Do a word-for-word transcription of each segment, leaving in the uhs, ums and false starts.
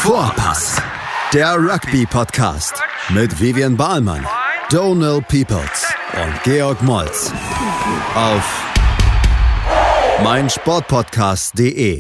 Vorpass, der Rugby-Podcast mit Vivian Bahlmann, Donald Peoples und Georg Moltz auf meinsportpodcast punkt de.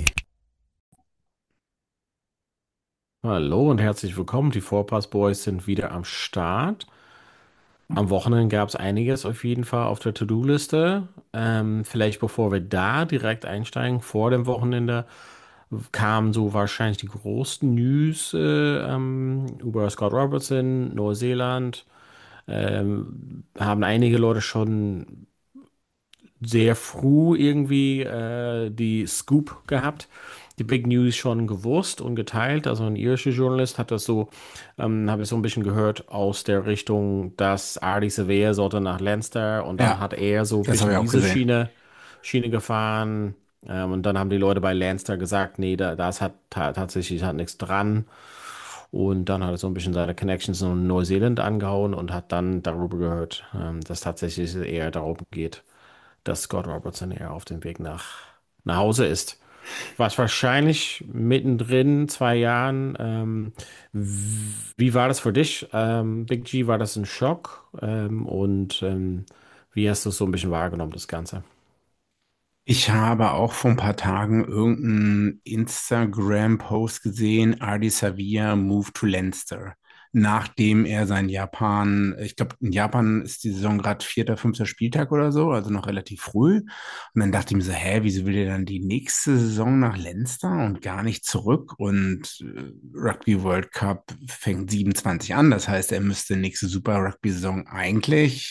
Hallo und herzlich willkommen. Die Vorpass Boys sind wieder am Start. Am Wochenende gab es einiges auf jeden Fall auf der To-Do-Liste. Ähm, vielleicht bevor wir da direkt einsteigen, vor dem Wochenende kamen so wahrscheinlich die größten News äh, ähm, über Scott Robertson, Neuseeland. Ähm, haben einige Leute schon sehr früh irgendwie äh, die Scoop gehabt, die Big News schon gewusst und geteilt. Also ein irischer Journalist hat das so, ähm, habe ich so ein bisschen gehört aus der Richtung, dass Ardie Savea sollte nach Leinster und dann Ja, hat er so ein das habe bisschen ich auch diese gesehen. Schiene, Schiene gefahren. Ähm, und dann haben die Leute bei Leinster gesagt, nee, da, das hat ta tatsächlich hat nichts dran. Und dann hat er so ein bisschen seine Connections in Neuseeland angehauen und hat dann darüber gehört, ähm, dass tatsächlich es eher darum geht, dass Scott Robertson eher auf dem Weg nach, nach Hause ist. Was wahrscheinlich mittendrin, zwei Jahren. Ähm, wie war das für dich? Ähm, Big G, war das ein Schock? Ähm, und ähm, wie hast du es so ein bisschen wahrgenommen, das Ganze? Ich habe auch vor ein paar Tagen irgendeinen Instagram-Post gesehen, Ardie Savea moved to Leinster, nachdem er sein Japan, ich glaube, in Japan ist die Saison gerade vierter, fünfter Spieltag oder so, also noch relativ früh. Und dann dachte ich mir so, hä, wieso will er dann die nächste Saison nach Leinster und gar nicht zurück? Und äh, Rugby World Cup fängt siebenundzwanzig an, das heißt, er müsste nächste Super Rugby-Saison eigentlich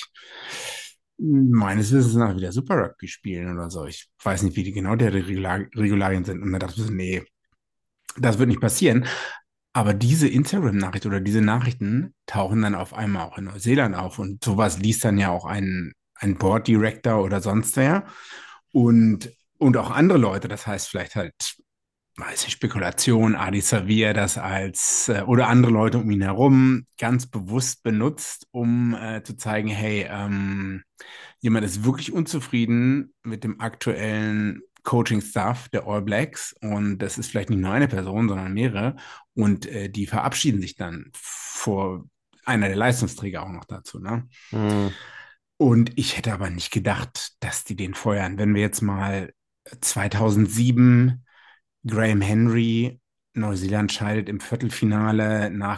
meines Wissens nach wieder Super Rugby spielen oder so. Ich weiß nicht, wie die genau die Regular Regularien sind. Und dann dachte ich so, nee, das wird nicht passieren. Aber diese Instagram-Nachricht oder diese Nachrichten tauchen dann auf einmal auch in Neuseeland auf. Und sowas liest dann ja auch ein, ein Board Director oder sonst wer. Und, und auch andere Leute. Das heißt vielleicht halt, weiß ich, Spekulation, Adi Savea das als äh, oder andere Leute um ihn herum ganz bewusst benutzt, um äh, zu zeigen, hey, ähm, jemand ist wirklich unzufrieden mit dem aktuellen Coaching-Staff der All Blacks und das ist vielleicht nicht nur eine Person, sondern mehrere und äh, die verabschieden sich dann vor einer der Leistungsträger auch noch dazu, ne? Hm. Und ich hätte aber nicht gedacht, dass die den feuern. Wenn wir jetzt mal zweitausendsieben Graham Henry, Neuseeland scheidet im Viertelfinale nach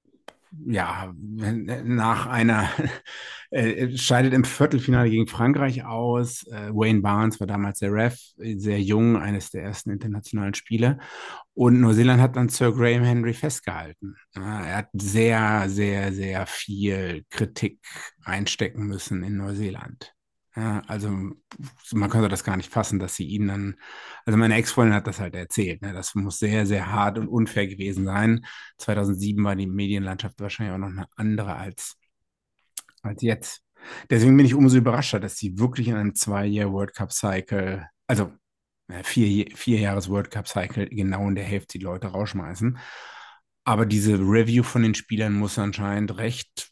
ja, nach einer, äh, scheidet im Viertelfinale gegen Frankreich aus. Äh, Wayne Barnes war damals der Ref, sehr jung, eines der ersten internationalen Spiele. Und Neuseeland hat dann Sir Graham Henry festgehalten. Ja, er hat sehr, sehr, sehr viel Kritik einstecken müssen in Neuseeland. Ja, also man könnte das gar nicht fassen, dass sie ihn dann, also meine Ex-Freundin hat das halt erzählt, ne? Das muss sehr, sehr hart und unfair gewesen sein. zweitausendsieben war die Medienlandschaft wahrscheinlich auch noch eine andere als, als jetzt. Deswegen bin ich umso überraschter, dass sie wirklich in einem zwei-Jahr World Cup Cycle, also äh, vier, vier Jahres World Cup Cycle, genau in der Hälfte die Leute rausschmeißen. Aber diese Review von den Spielern muss anscheinend recht,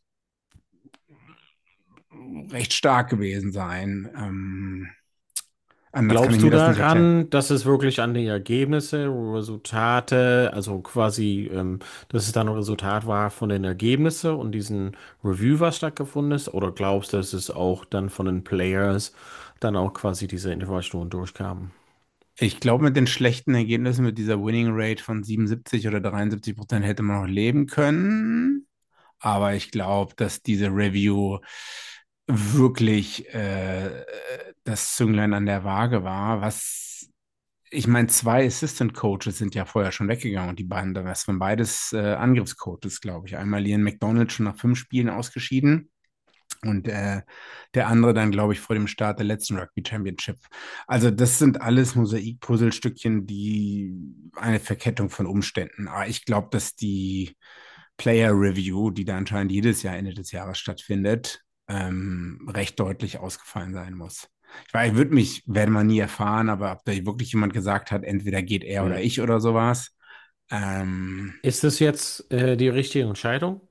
recht stark gewesen sein. Ähm, anders kann ich Glaubst mir du das nicht erklären. daran, dass es wirklich an die Ergebnisse, Resultate, also quasi, ähm, dass es dann ein Resultat war von den Ergebnissen und diesen Review, was stattgefunden ist? Oder glaubst du, dass es auch dann von den Players dann auch quasi diese Informationen durchkamen? Ich glaube, mit den schlechten Ergebnissen, mit dieser Winning Rate von siebenundsiebzig oder dreiundsiebzig Prozent hätte man noch leben können. Aber ich glaube, dass diese Review wirklich äh, das Zünglein an der Waage war. Was, ich meine, zwei Assistant Coaches sind ja vorher schon weggegangen und die beiden, das waren beides äh, Angriffscoaches, glaube ich. Einmal Ian McDonald schon nach fünf Spielen ausgeschieden. Und äh, der andere dann, glaube ich, vor dem Start der letzten Rugby Championship. Also das sind alles Mosaik-Puzzlestückchen, die eine Verkettung von Umständen. Aber ich glaube, dass die Player Review, die da anscheinend jedes Jahr Ende des Jahres stattfindet, ähm, recht deutlich ausgefallen sein muss. Ich weiß, ich würde mich, werde man nie erfahren, aber ob da wirklich jemand gesagt hat, entweder geht er oder Hm. ich oder sowas. Ähm, Ist das jetzt äh, die richtige Entscheidung?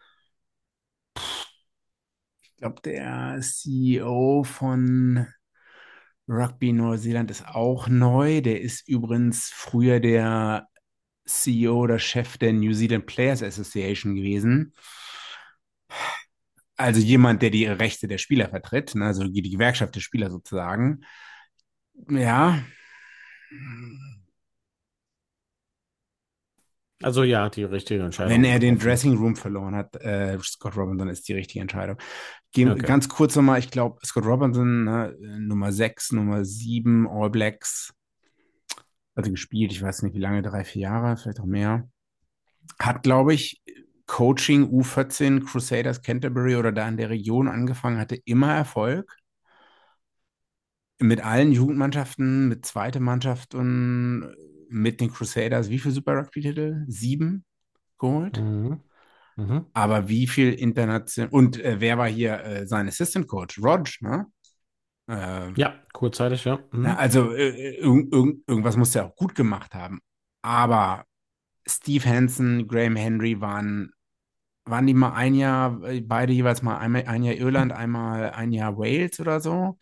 ich glaube, der C E O von Rugby Neuseeland ist auch neu. Der ist übrigens früher der C E O oder Chef der New Zealand Players Association gewesen. Also jemand, der die Rechte der Spieler vertritt, ne? Also die Gewerkschaft der Spieler sozusagen. Ja, Also ja, die richtige wenn Entscheidung er den getroffen. Dressing Room verloren hat, äh, Scott Robinson ist die richtige Entscheidung. Gehen, Okay. ganz kurz nochmal, ich glaube, Scott Robinson, ne, Nummer sechs, Nummer sieben, All Blacks, also gespielt, ich weiß nicht wie lange, drei, vier Jahre, vielleicht auch mehr. Hat, glaube ich, Coaching U vierzehn Crusaders Canterbury oder da in der Region angefangen, hatte immer Erfolg. Mit allen Jugendmannschaften, mit zweiter Mannschaft und mit den Crusaders. Wie viele Super Rugby-Titel? Sieben geholt. Mhm. Mhm. Aber wie viel international. Und äh, wer war hier äh, sein Assistant Coach? Rog, ne? Äh, Ja, kurzzeitig, ja. na, Mhm. also äh, irg irg irgendwas muss er auch gut gemacht haben. Aber Steve Hansen, Graham Henry waren waren die mal ein Jahr, äh, beide jeweils mal einmal ein Jahr Irland, einmal ein Jahr Wales oder so,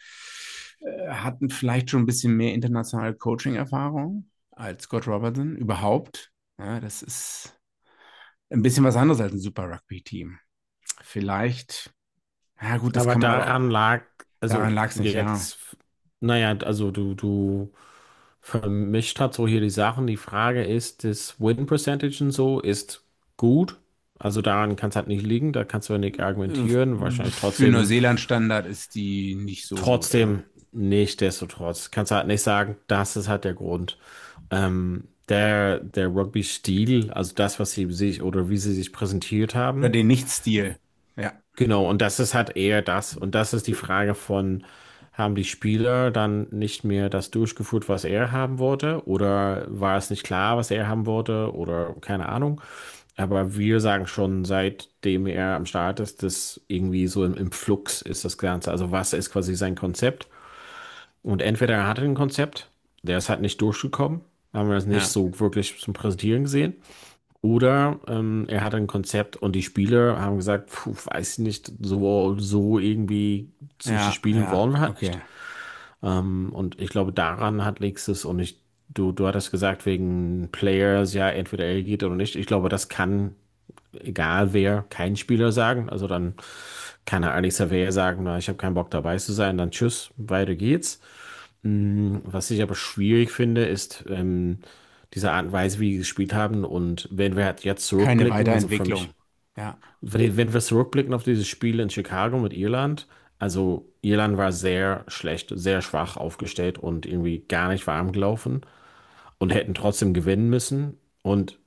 äh, hatten vielleicht schon ein bisschen mehr internationale Coaching-Erfahrung als Scott Robertson überhaupt. Ja, das ist ein bisschen was anderes als ein Super Rugby-Team. Vielleicht, ja gut, das Aber kann man aber, daran lag, daran also lag es nicht, ja. jetzt, naja, also du, du vermischt hat so hier die Sachen. Die Frage ist, das Win Percentage und so ist gut. Also daran kann es halt nicht liegen, da kannst du ja nicht Äh, argumentieren. Wahrscheinlich Für trotzdem, Neuseeland-Standard ist die nicht so gut, ja. trotzdem nichtsdestotrotz. Kannst du halt nicht sagen, das ist halt der Grund. Ähm, der, der Rugby-Stil, also das, was sie sich oder wie sie sich präsentiert Oder haben, den Nicht-Stil, ja. genau, und das ist halt eher das. Und das ist die Frage von, haben die Spieler dann nicht mehr das durchgeführt, was er haben wollte? Oder war es nicht klar, was er haben wollte? Oder keine Ahnung. Aber wir sagen schon, seitdem er am Start ist, dass irgendwie so im, im Flux ist das Ganze. Also was ist quasi sein Konzept? Und entweder er hatte ein Konzept, der ist halt nicht durchgekommen, haben wir das nicht Ja, so wirklich zum Präsentieren gesehen. Oder ähm, er hatte ein Konzept und die Spieler haben gesagt, puh, weiß ich nicht, so, so irgendwie zu ja, spielen ja, wollen wir halt nicht. okay. Ähm, und ich glaube, daran hat liegt es. Und ich, du, du hattest gesagt, wegen Players, ja, entweder er geht oder nicht. Ich glaube, das kann, egal wer, kein Spieler sagen. Also dann kann er eigentlich Xavier sagen, na, ich habe keinen Bock dabei zu sein, dann tschüss, weiter geht's. Mm, Was ich aber schwierig finde, ist ähm, diese Art und Weise, wie sie gespielt haben. Und wenn wir halt jetzt Keine zurückblicken, also für mich, Weiterentwicklung. Ja. wenn wenn wir zurückblicken auf dieses Spiel in Chicago mit Irland, also Irland war sehr schlecht, sehr schwach aufgestellt und irgendwie gar nicht warm gelaufen und hätten trotzdem gewinnen müssen. Und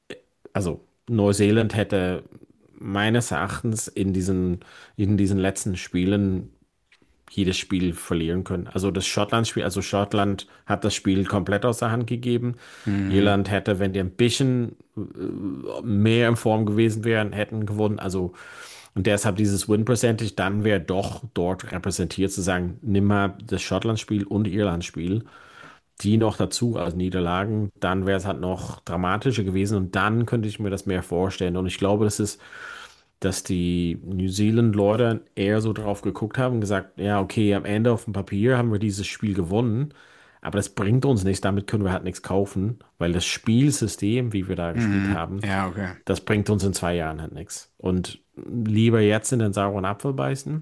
also Neuseeland hätte meines Erachtens in diesen, in diesen letzten Spielen jedes Spiel verlieren können. Also das Schottland-Spiel, also Schottland hat das Spiel komplett aus der Hand gegeben. Mhm. Irland hätte, wenn die ein bisschen äh, mehr in Form gewesen wären, hätten gewonnen. Also und deshalb dieses Win-Percentage, dann wäre doch dort repräsentiert zu sagen, nimm mal das Schottland-Spiel und Irland-Spiel, die noch dazu als Niederlagen, dann wäre es halt noch dramatischer gewesen und dann könnte ich mir das mehr vorstellen. Und ich glaube, das ist dass die New Zealand-Leute eher so drauf geguckt haben und gesagt, ja, okay, am Ende auf dem Papier haben wir dieses Spiel gewonnen, aber das bringt uns nichts, damit können wir halt nichts kaufen, weil das Spielsystem, wie wir da gespielt Mhm. haben, Ja, okay. das bringt uns in zwei Jahren halt nichts. Und lieber jetzt in den sauren Apfel beißen.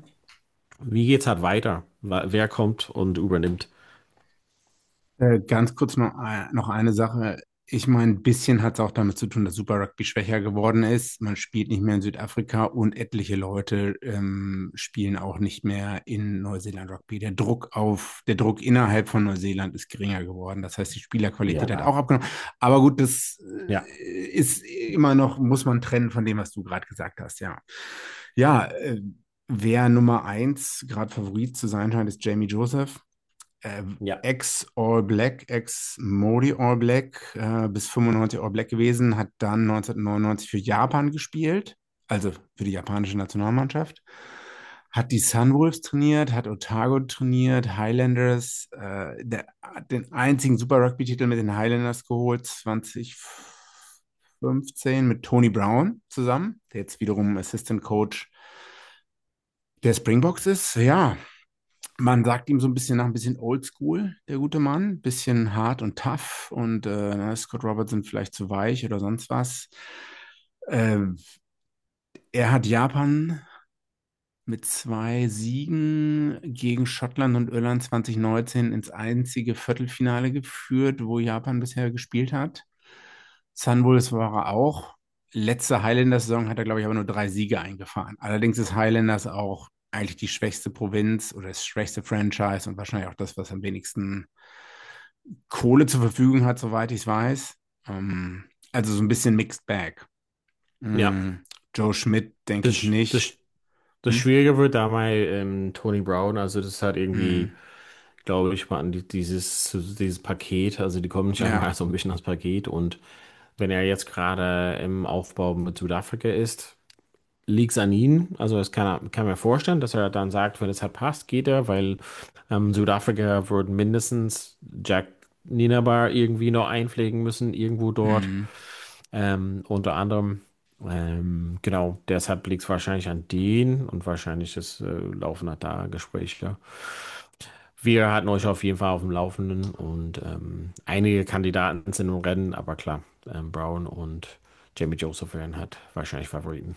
Wie geht's halt weiter? Wer kommt und übernimmt? Äh, ganz kurz noch, ein- noch eine Sache. Ich meine, ein bisschen hat es auch damit zu tun, dass Super Rugby schwächer geworden ist. Man spielt nicht mehr in Südafrika und etliche Leute ähm, spielen auch nicht mehr in Neuseeland Rugby. Der Druck auf, der Druck innerhalb von Neuseeland ist geringer geworden. Das heißt, die Spielerqualität hat Ja, auch abgenommen. Aber gut, das ja. äh, ist immer noch, muss man trennen von dem, was du gerade gesagt hast, ja. Ja, äh, wer Nummer eins gerade Favorit zu sein scheint, ist Jamie Joseph, äh, Ja. Ex-All Black, Ex-Modi All Black, äh, bis fünfundneunzig All Black gewesen, hat dann neunzehnhundertneunundneunzig für Japan gespielt, also für die japanische Nationalmannschaft. Hat die Sunwolves trainiert, hat Otago trainiert, Highlanders, äh, der, hat den einzigen Super Rugby-Titel mit den Highlanders geholt, zwanzig fünfzehn mit Tony Brown zusammen, der jetzt wiederum Assistant Coach der Springboks ist. Ja, Man sagt ihm so ein bisschen nach, ein bisschen oldschool, der gute Mann, bisschen hart und tough und äh, na, Scott Robertson vielleicht zu weich oder sonst was. Äh, Er hat Japan mit zwei Siegen gegen Schottland und Irland zwanzig neunzehn ins einzige Viertelfinale geführt, wo Japan bisher gespielt hat. Sunwolves war er auch. Letzte Highlanders-Saison hat er, glaube ich, aber nur drei Siege eingefahren. Allerdings ist Highlanders auch eigentlich die schwächste Provinz oder das schwächste Franchise und wahrscheinlich auch das, was am wenigsten Kohle zur Verfügung hat, soweit ich es weiß. Ähm, also so ein bisschen Mixed Bag. Ja, Mm, Joe Schmidt denke ich das, nicht. das, das Hm? Schwierige wird dabei ähm, Tony Brown, also das hat Mm, irgendwie, glaube ich, mal an die, dieses, dieses Paket, also die kommen ja, scheinbar so ein bisschen ans Paket und wenn er jetzt gerade im Aufbau mit Südafrika ist, liegt es an ihn. Also das kann, er- kann mir vorstellen, dass er dann sagt, wenn es halt passt, geht er, weil ähm, Südafrika würden mindestens Jack Nienaber irgendwie noch einpflegen müssen, irgendwo dort. mm. Ähm, unter anderem, ähm, genau, deshalb liegt es wahrscheinlich an den und wahrscheinlich ist, äh, laufen halt da Gespräche. Wir halten euch auf jeden Fall auf dem Laufenden und ähm, einige Kandidaten sind im Rennen, aber klar, ähm, Brown und Jamie Joseph werden halt wahrscheinlich Favoriten.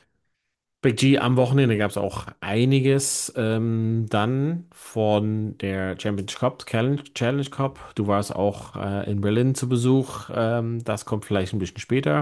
Big G am Wochenende gab es auch einiges ähm, dann von der Champions Cup, Challenge, Challenge Cup. Du warst auch äh, in Berlin zu Besuch. Ähm, das kommt vielleicht ein bisschen später.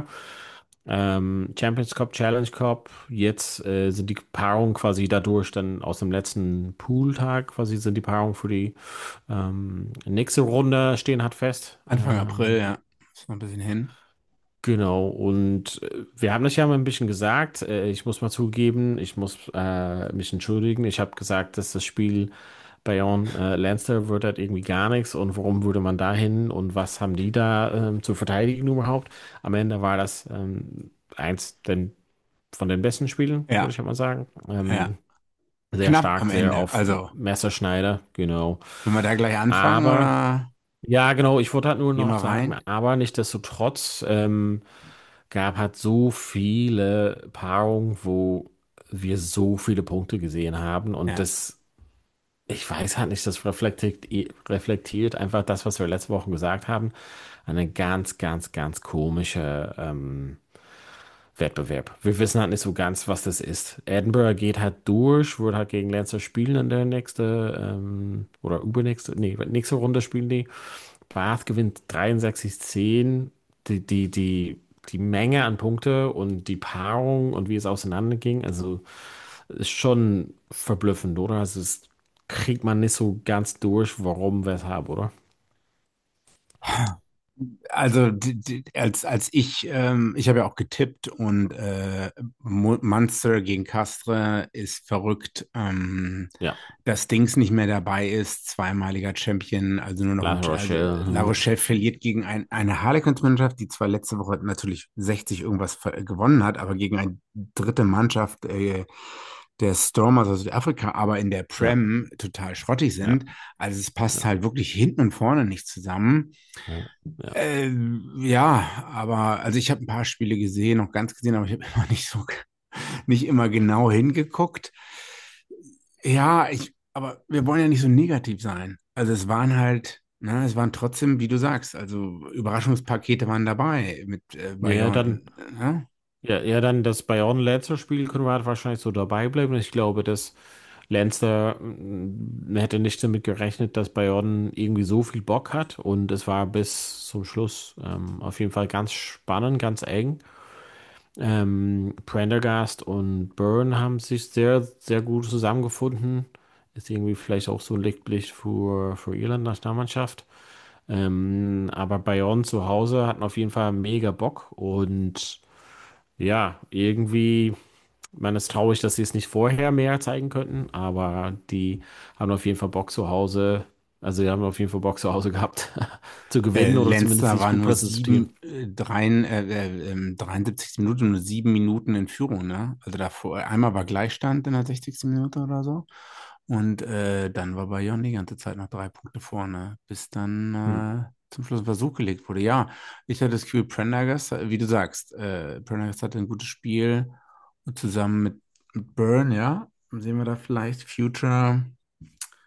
Ähm, Champions Cup, Challenge Cup. Jetzt äh, sind die Paarungen quasi dadurch dann aus dem letzten Pooltag quasi sind die Paarungen für die ähm, nächste Runde stehen hat fest. Anfang April, Ähm, ja. Ist noch ein bisschen hin. Genau, und äh, wir haben das ja mal ein bisschen gesagt. Äh, Ich muss mal zugeben, ich muss äh, mich entschuldigen. Ich habe gesagt, dass das Spiel Bayern äh, Leinster wird halt irgendwie gar nichts und warum würde man da hin und was haben die da ähm, zu verteidigen überhaupt? Am Ende war das ähm, eins den, von den besten Spielen, würde Ja, ich halt mal sagen. ja. Ähm, sehr Knapp stark, am sehr Ende. auf Also, Messerschneider, genau. wenn wir da gleich anfangen Aber oder ja, genau, ich wollte halt nur gehen noch wir sagen, rein? aber nichtsdestotrotz ähm, gab halt so viele Paarungen, wo wir so viele Punkte gesehen haben und Ja. das, ich weiß halt nicht, das reflektiert, reflektiert einfach das, was wir letzte Woche gesagt haben, eine ganz, ganz, ganz komische ähm, Wettbewerb. Wir wissen halt nicht so ganz, was das ist. Edinburgh geht halt durch, wird halt gegen Leinster spielen in der nächste ähm, oder übernächste, nee, nächste Runde spielen die. Bath gewinnt dreiundsechzig zehn. Die, die, die, die Menge an Punkte und die Paarung und wie es auseinanderging, also ist schon verblüffend, oder? Also es kriegt man nicht so ganz durch, warum, weshalb, oder? Also die, die, als, als ich, ähm, ich habe ja auch getippt und äh, Mu- Munster gegen Castres ist verrückt, ähm, Ja, dass Dings nicht mehr dabei ist, zweimaliger Champion, also nur noch La ein, also Rochelle, La hm. Rochelle verliert gegen ein, eine Harlequins-Mannschaft, die zwar letzte Woche natürlich sechzig irgendwas ver- gewonnen hat, aber gegen eine dritte Mannschaft äh, der Stormers aus Südafrika, aber in der Ja, Prem total schrottig ja, sind. Also es passt ja, halt wirklich hinten und vorne nicht zusammen. ja, ja. Äh, ja, aber also ich habe ein paar Spiele gesehen, noch ganz gesehen, aber ich habe immer nicht so, nicht immer genau hingeguckt. Ja, ich, aber wir wollen ja nicht so negativ sein. Also es waren halt, ne, es waren trotzdem, wie du sagst, also Überraschungspakete waren dabei mit äh, Ja, dann. Bayern, ne? Ja, ja, dann das Bayern-Leinster-Spiel können wir halt wahrscheinlich so dabei bleiben. Ich glaube, dass Leinster mm, hätte nicht damit gerechnet, dass Bayern irgendwie so viel Bock hat. Und es war bis zum Schluss ähm, auf jeden Fall ganz spannend, ganz eng. Ähm, Prendergast und Byrne haben sich sehr, sehr gut zusammengefunden. Ist irgendwie vielleicht auch so ein Lichtblick für, für Irland Nationalmannschaft. Ähm, aber Bayern zu Hause hatten auf jeden Fall mega Bock und ja, irgendwie, man ist traurig, dass sie es nicht vorher mehr zeigen könnten, aber die haben auf jeden Fall Bock zu Hause, also die haben auf jeden Fall Bock zu Hause gehabt, zu Äh, gewinnen oder zumindest Leinster sich war gut nur präsentieren. sieben, äh, dreien, äh, äh, ähm, dreiundsiebzig Minuten, nur sieben Minuten in Führung, ne? Also davor, einmal war Gleichstand in der sechzigsten Minute oder so. Und äh, dann war Bayern die ganze Zeit noch drei Punkte vorne, bis dann Hm. äh, zum Schluss ein Versuch gelegt wurde. Ja, ich hatte das Gefühl, Prendergast, äh, wie du sagst, äh, Prendergast hatte ein gutes Spiel und zusammen mit, mit Byrne, ja, sehen wir da vielleicht Future.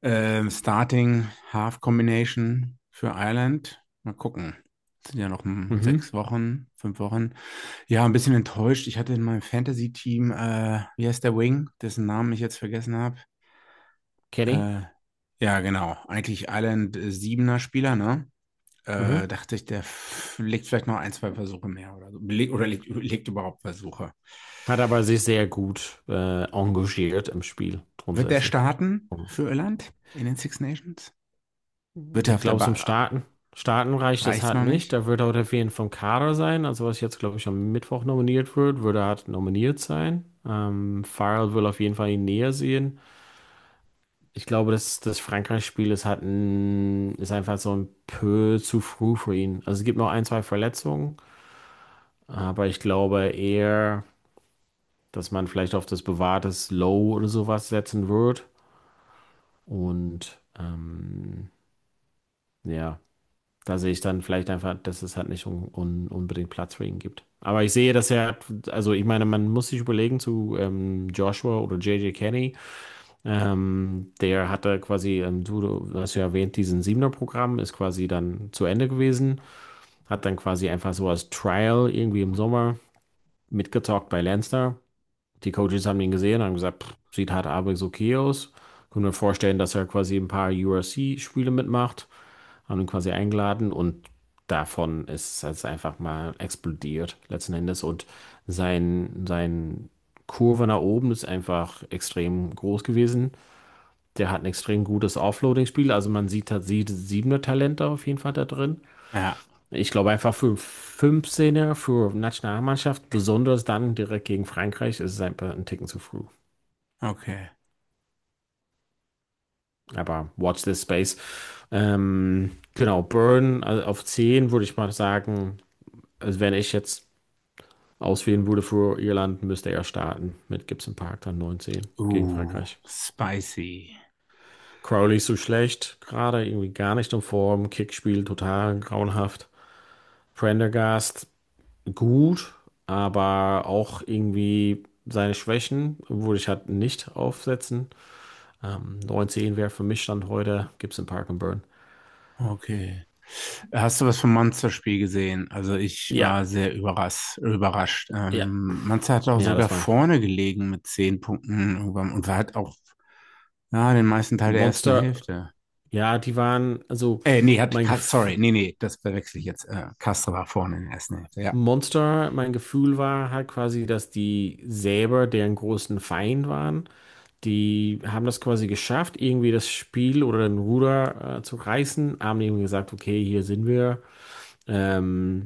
Ähm, Starting Half Combination für Ireland. Mal gucken. Das sind ja noch hm, Mhm. sechs Wochen, fünf Wochen. Ja, ein bisschen enttäuscht. Ich hatte in meinem Fantasy-Team, äh, wie heißt der Wing, dessen Namen ich jetzt vergessen habe? Kenny? Äh, ja, genau. Eigentlich Ireland äh, Siebener Spieler, ne? Äh, Mhm. dachte ich, der f- legt vielleicht noch ein, zwei Versuche mehr oder so. Leg, oder legt, legt überhaupt Versuche. Hat aber sich sehr gut äh, engagiert im Spiel, Wird der grundsätzlich. starten für Irland in den Six Nations? Wird er Ich auf der glaube, zum Ba Starten, Starten reicht es reicht halt noch nicht. nicht? Da wird er auf jeden Fall vom Kader sein. Also was jetzt, glaube ich, am Mittwoch nominiert wird, würde er halt nominiert sein. Ähm, Farrell will auf jeden Fall ihn näher sehen. Ich glaube, das, das Frankreich-Spiel ist halt ein, ist einfach so ein peu zu früh für ihn. Also es gibt noch ein, zwei Verletzungen, aber ich glaube eher, dass man vielleicht auf das bewahrtes Low oder sowas setzen wird. Und ähm, ja. Da sehe ich dann vielleicht einfach, dass es halt nicht un, un, unbedingt Platz für ihn gibt. Aber ich sehe, dass er, also ich meine, man muss sich überlegen zu ähm, Joshua oder J J Kenny. Ähm, der hatte quasi, ähm, du, du hast ja erwähnt, diesen Siebener-Programm ist quasi dann zu Ende gewesen. Hat dann quasi einfach so als Trial irgendwie im Sommer mitgezockt bei Leinster. Die Coaches haben ihn gesehen und haben gesagt, pff, sieht halt halbwegs okay aus. Können wir vorstellen, dass er quasi ein paar U R C-Spiele mitmacht. Haben ihn quasi eingeladen und davon ist es einfach mal explodiert letzten Endes. Und sein, sein Kurve nach oben ist einfach extrem groß gewesen. Der hat ein extrem gutes Offloading-Spiel. Also man sieht, hat sieht siebener Talente auf jeden Fall da drin. Ja, Ich glaube einfach für fünfzehner für Nationalmannschaft, besonders dann direkt gegen Frankreich, ist es einfach ein Ticken zu früh. okay. Aber watch this space. Ähm, genau, Burn also auf zehn würde ich mal sagen, also wenn ich jetzt auswählen würde für Irland, müsste er starten mit Gibson Park dann neunzehn gegen Uh, Frankreich. spicy. Crowley ist so schlecht, gerade irgendwie gar nicht in Form, Kickspiel total grauenhaft. Prendergast gut, aber auch irgendwie seine Schwächen würde ich halt nicht aufsetzen. Ähm, neunzehn wäre für mich Stand heute Gibson Park und Burn. Okay. Hast du was vom Monsterspiel gesehen? Also ich Ja, war sehr überras überrascht. ja, Ähm, Monster hat auch ja, sogar das war vorne gelegen mit zehn Punkten irgendwann und war halt auch ja, den meisten Teil der ersten Monster. Hälfte. Ja, die waren, also Äh, nee, hat, mein Ka- Gef sorry, nee, nee, das verwechsel ich jetzt. Äh, Castro war vorne in der ersten Hälfte, ja. Monster, mein Gefühl war halt quasi, dass die selber deren großen Feind waren. Die haben das quasi geschafft, irgendwie das Spiel oder den Ruder äh, zu reißen, haben eben gesagt, okay, hier sind wir. Ähm,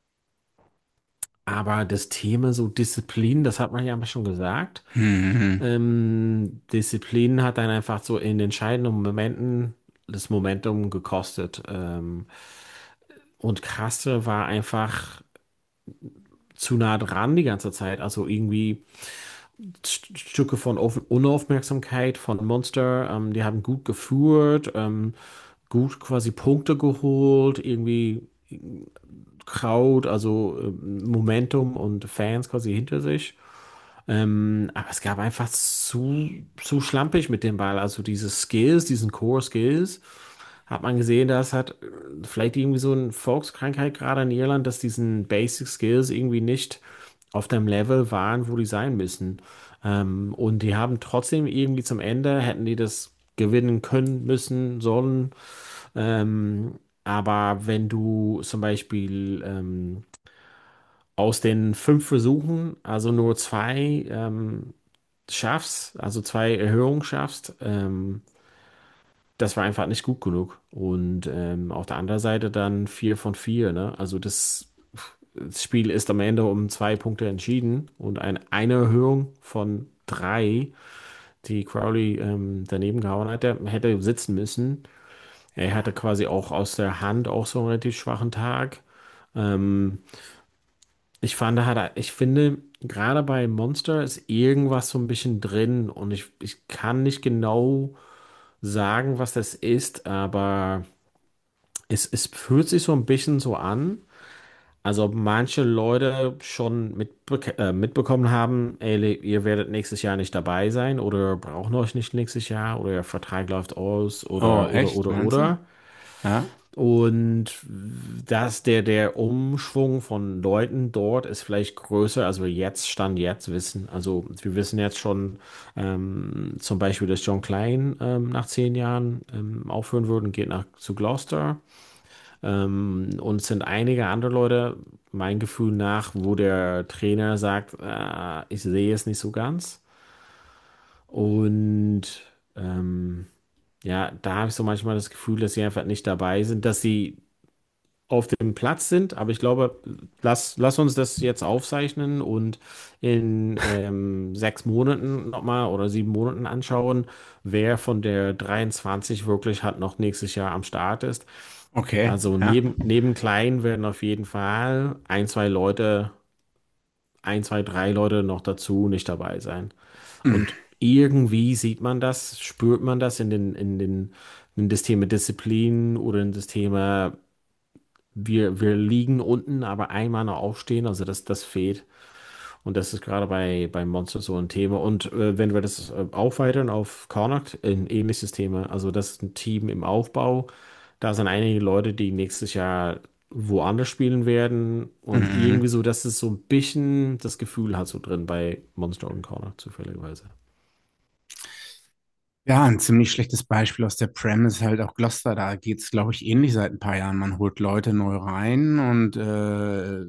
aber das Thema so Disziplin, das hat man ja schon gesagt. Mhm. Ähm, Disziplin hat dann einfach so in entscheidenden Momenten das Momentum gekostet. Ähm, und Krasse war einfach zu nah dran die ganze Zeit. Also irgendwie St- Stücke von Auf Unaufmerksamkeit von Monster. Ähm, die haben gut geführt, ähm, gut quasi Punkte geholt, irgendwie Kraut, also ähm, Momentum und Fans quasi hinter sich. Ähm, aber es gab einfach zu, zu schlampig mit dem Ball. Also diese Skills, diesen Core Skills, hat man gesehen, dass hat äh, vielleicht irgendwie so eine Volkskrankheit gerade in Irland, dass diesen Basic Skills irgendwie nicht auf dem Level waren, wo die sein müssen. Ähm, und die haben trotzdem irgendwie zum Ende, hätten die das gewinnen können, müssen, sollen. Ähm, aber wenn du zum Beispiel ähm, aus den fünf Versuchen, also nur zwei ähm, schaffst, also zwei Erhöhungen schaffst, ähm, das war einfach nicht gut genug. Und ähm, auf der anderen Seite dann vier von vier, ne? Also das, das Spiel ist am Ende um zwei Punkte entschieden und ein, eine Erhöhung von drei, die Crowley ähm, daneben gehauen hat, der hätte sitzen müssen. Er hatte quasi auch aus der Hand auch so einen relativ schwachen Tag. Ähm, Ich fand, da hat er, ich finde, gerade bei Monster ist irgendwas so ein bisschen drin und ich, ich kann nicht genau sagen, was das ist, aber es, es fühlt sich so ein bisschen so an, Also ob manche Leute schon mitbe äh, mitbekommen haben, ey, ihr werdet nächstes Jahr nicht dabei sein oder brauchen euch nicht nächstes Jahr oder der Vertrag läuft aus Oh, oder oder echt? oder Meinst du? oder. Ja. Und dass der, der Umschwung von Leuten dort ist vielleicht größer, als wir jetzt, Stand jetzt wissen. Also wir wissen jetzt schon ähm, zum Beispiel, dass John Klein ähm, nach zehn Jahren ähm, aufhören würde und geht nach, zu Gloucester. Ähm, und es sind einige andere Leute, mein Gefühl nach, wo der Trainer sagt, äh, ich sehe es nicht so ganz. Und ähm, ja, da habe ich so manchmal das Gefühl, dass sie einfach nicht dabei sind, dass sie auf dem Platz sind. Aber ich glaube, lass, lass uns das jetzt aufzeichnen und in ähm, sechs Monaten nochmal oder sieben Monaten anschauen, wer von der dreiundzwanzig wirklich halt noch nächstes Jahr am Start ist. Okay, Also ja. neben, neben Klein werden auf jeden Fall ein, zwei Leute, ein, zwei, drei Leute noch dazu nicht dabei sein. Hm. Und irgendwie sieht man das, spürt man das in den, in den, in das Thema Disziplin oder in das Thema, wir, wir liegen unten, aber einmal noch aufstehen, also das, das fehlt. Und das ist gerade bei, bei Monster so ein Thema. Und äh, wenn wir das äh, aufweitern auf Connacht, ein ähnliches Thema. Also das ist ein Team im Aufbau. Da sind einige Leute, die nächstes Jahr woanders spielen werden. Und Mhm. irgendwie so, dass es so ein bisschen das Gefühl hat so drin bei Monster und Connacht zufälligerweise. Ja, ein ziemlich schlechtes Beispiel aus der Prem ist halt auch Gloucester. Da geht's, glaube ich, ähnlich seit ein paar Jahren. Man holt Leute neu rein und äh,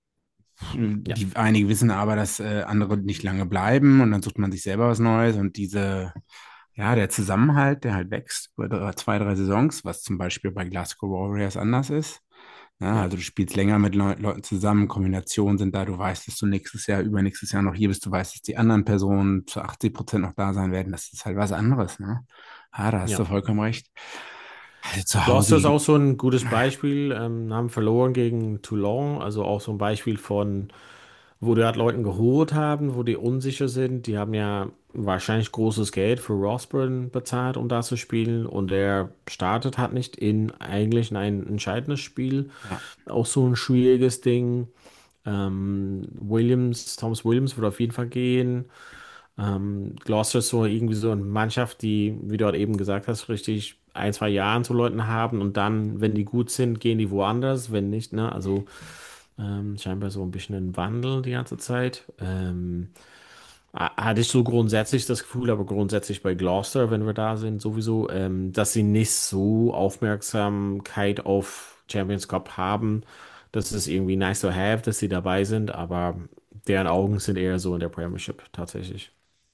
Ja, die, einige wissen aber, dass äh, andere nicht lange bleiben und dann sucht man sich selber was Neues und diese, ja, der Zusammenhalt, der halt wächst über drei- zwei, drei Saisons, was zum Beispiel bei Glasgow Warriors anders ist. Ja, ja, also du spielst länger mit Leu Leuten zusammen, Kombinationen sind da, du weißt, dass du nächstes Jahr, übernächstes Jahr noch hier bist, du weißt, dass die anderen Personen zu achtzig Prozent noch da sein werden. Das ist halt was anderes, ne? Ja, da hast du ja. vollkommen recht. Also zu Hause Gloucester ist auch gegen. so ein gutes Beispiel, ähm, haben verloren gegen Toulon, also auch so ein Beispiel von, wo die halt Leuten geholt haben, wo die unsicher sind. Die haben ja wahrscheinlich großes Geld für Rosburn bezahlt, um da zu spielen. Und er startet halt nicht in eigentlich in ein entscheidendes Spiel. Ja. Auch so ein schwieriges Ding. Ähm, Williams, Thomas Williams wird auf jeden Fall gehen. Ähm, Gloucester ist so irgendwie so eine Mannschaft, die, wie du halt eben gesagt hast, richtig ein, zwei Jahren zu Leuten haben und dann, wenn die gut sind, gehen die woanders, wenn nicht, ne? Also ähm, scheinbar so ein bisschen ein Wandel die ganze Zeit. Ähm, ha- hatte ich so grundsätzlich das Gefühl, aber grundsätzlich bei Gloucester, wenn wir da sind, sowieso, ähm, dass sie nicht so Aufmerksamkeit auf Champions Cup haben. Das ist irgendwie nice to have, dass sie dabei sind, aber deren Augen sind eher so in der Premiership tatsächlich.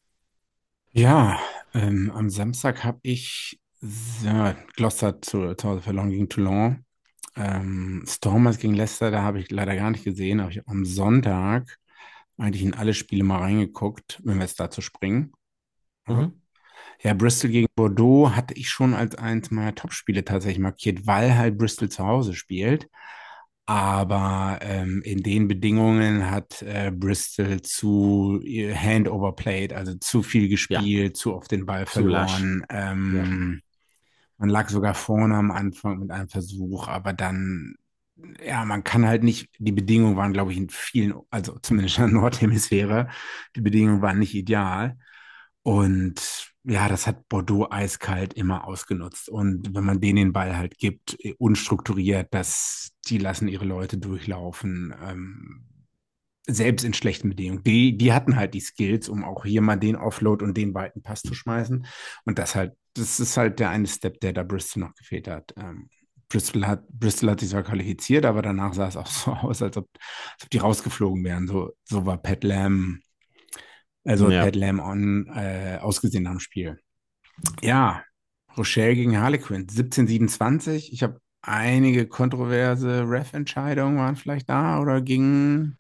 Ja, ähm, am Samstag habe ich ja, Gloucester zu, zu Hause verloren gegen Toulon. Ähm, Stormers gegen Leicester, da habe ich leider gar nicht gesehen, aber ich habe am Sonntag eigentlich in alle Spiele mal reingeguckt, wenn wir jetzt dazu springen. Ja, Mhm. ja, Bristol gegen Bordeaux hatte ich schon als eins meiner Topspiele tatsächlich markiert, weil halt Bristol zu Hause spielt. Aber ähm, in den Bedingungen hat äh, Bristol zu äh, Handover played, also zu viel Ja, gespielt, zu oft den Ball zu lasch. verloren. Ja. Ähm, man lag sogar vorne am Anfang mit einem Versuch, aber dann, ja, man kann halt nicht, die Bedingungen waren, glaube ich, in vielen, also zumindest in der Nordhemisphäre, die Bedingungen waren nicht ideal. Und ja, das hat Bordeaux eiskalt immer ausgenutzt. Und wenn man denen den Ball halt gibt, äh, unstrukturiert, das, die lassen ihre Leute durchlaufen. Ähm, selbst in schlechten Bedingungen. Die, die hatten halt die Skills, um auch hier mal den Offload und den weiten Pass zu schmeißen. Und das halt, das ist halt der eine Step, der da Bristol noch gefehlt hat. Ähm, Bristol hat, Bristol hat sich zwar qualifiziert, aber danach sah es auch so aus, als ob, als ob die rausgeflogen wären. So, so war Pat Lam, also hat Ja. Pat Lam on, äh, ausgesehen am Spiel. Ja, Rochelle gegen Harlequin, siebzehn siebenundzwanzig. Ich habe einige kontroverse Ref-Entscheidungen waren vielleicht da oder gingen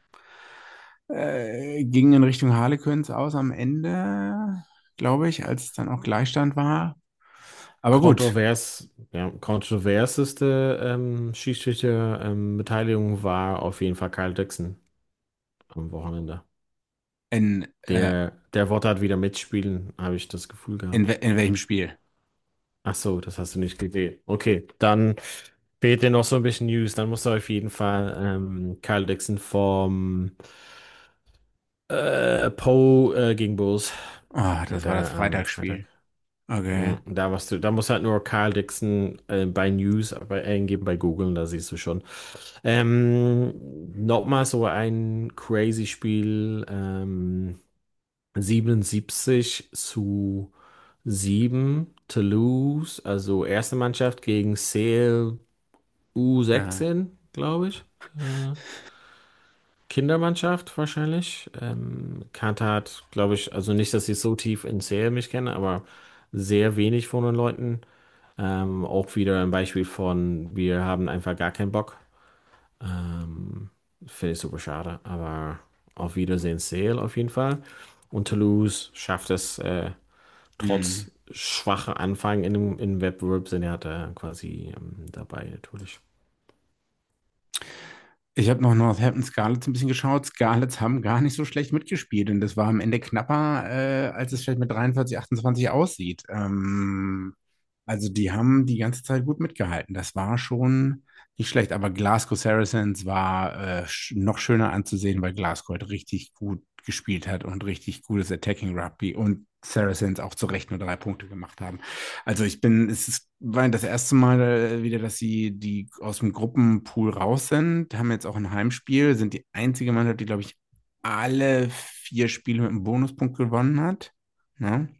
äh, ging in Richtung Harlequins aus am Ende, glaube ich, als es dann auch Gleichstand war. Aber gut, Kontrovers, ja, kontroverseste ähm, Schiedsrichter ähm, Beteiligung war auf jeden Fall Kyle Dixon am Wochenende. in, äh, Der, der Wort hat wieder mitspielen, habe ich das Gefühl in, gehabt. we- in welchem Spiel? Ach so, das hast du nicht gesehen. Okay, dann. Fehlt dir noch so ein bisschen News, dann musst du auf jeden Fall ähm, Kyle Dixon vom äh, Poe äh, gegen Bulls. Oh, das war das Der am Freitag. Freitagsspiel. Okay. Mhm. Da musst du, da musst du halt nur Kyle Dixon äh, bei News bei, eingeben bei Google, und da siehst du schon. Ähm, Nochmal so ein crazy Spiel. Ähm, siebenundsiebzig zu sieben Toulouse, also erste Mannschaft gegen Sale Ja. U sechzehn, glaube ich. Äh, Kindermannschaft wahrscheinlich. Ähm, Kante hat, glaube ich, also nicht, dass ich so tief in Sale mich kenne, aber sehr wenig von den Leuten. Ähm, auch wieder ein Beispiel von, wir haben einfach gar keinen Bock. Ähm, Finde ich super schade, aber auf Wiedersehen Sale auf jeden Fall. Und Toulouse schafft es äh, Hm. trotz schwacher Anfang in dem, im Wettbewerb, sind er da quasi ähm, dabei natürlich. Ich habe noch Northampton Scarlets ein bisschen geschaut. Scarlets haben gar nicht so schlecht mitgespielt und das war am Ende knapper, äh, als es vielleicht mit dreiundvierzig, achtundzwanzig aussieht. Ähm, also die haben die ganze Zeit gut mitgehalten. Das war schon nicht schlecht, aber Glasgow Saracens war äh, sch- noch schöner anzusehen, weil Glasgow halt richtig gut gespielt hat und richtig gutes Attacking Rugby und Saracens auch zu Recht nur drei Punkte gemacht haben. Also ich bin, es ist, war das erste Mal äh, wieder, dass sie die aus dem Gruppenpool raus sind, haben jetzt auch ein Heimspiel, sind die einzige Mannschaft, die, glaube ich, alle vier Spiele mit einem Bonuspunkt gewonnen hat. Ne?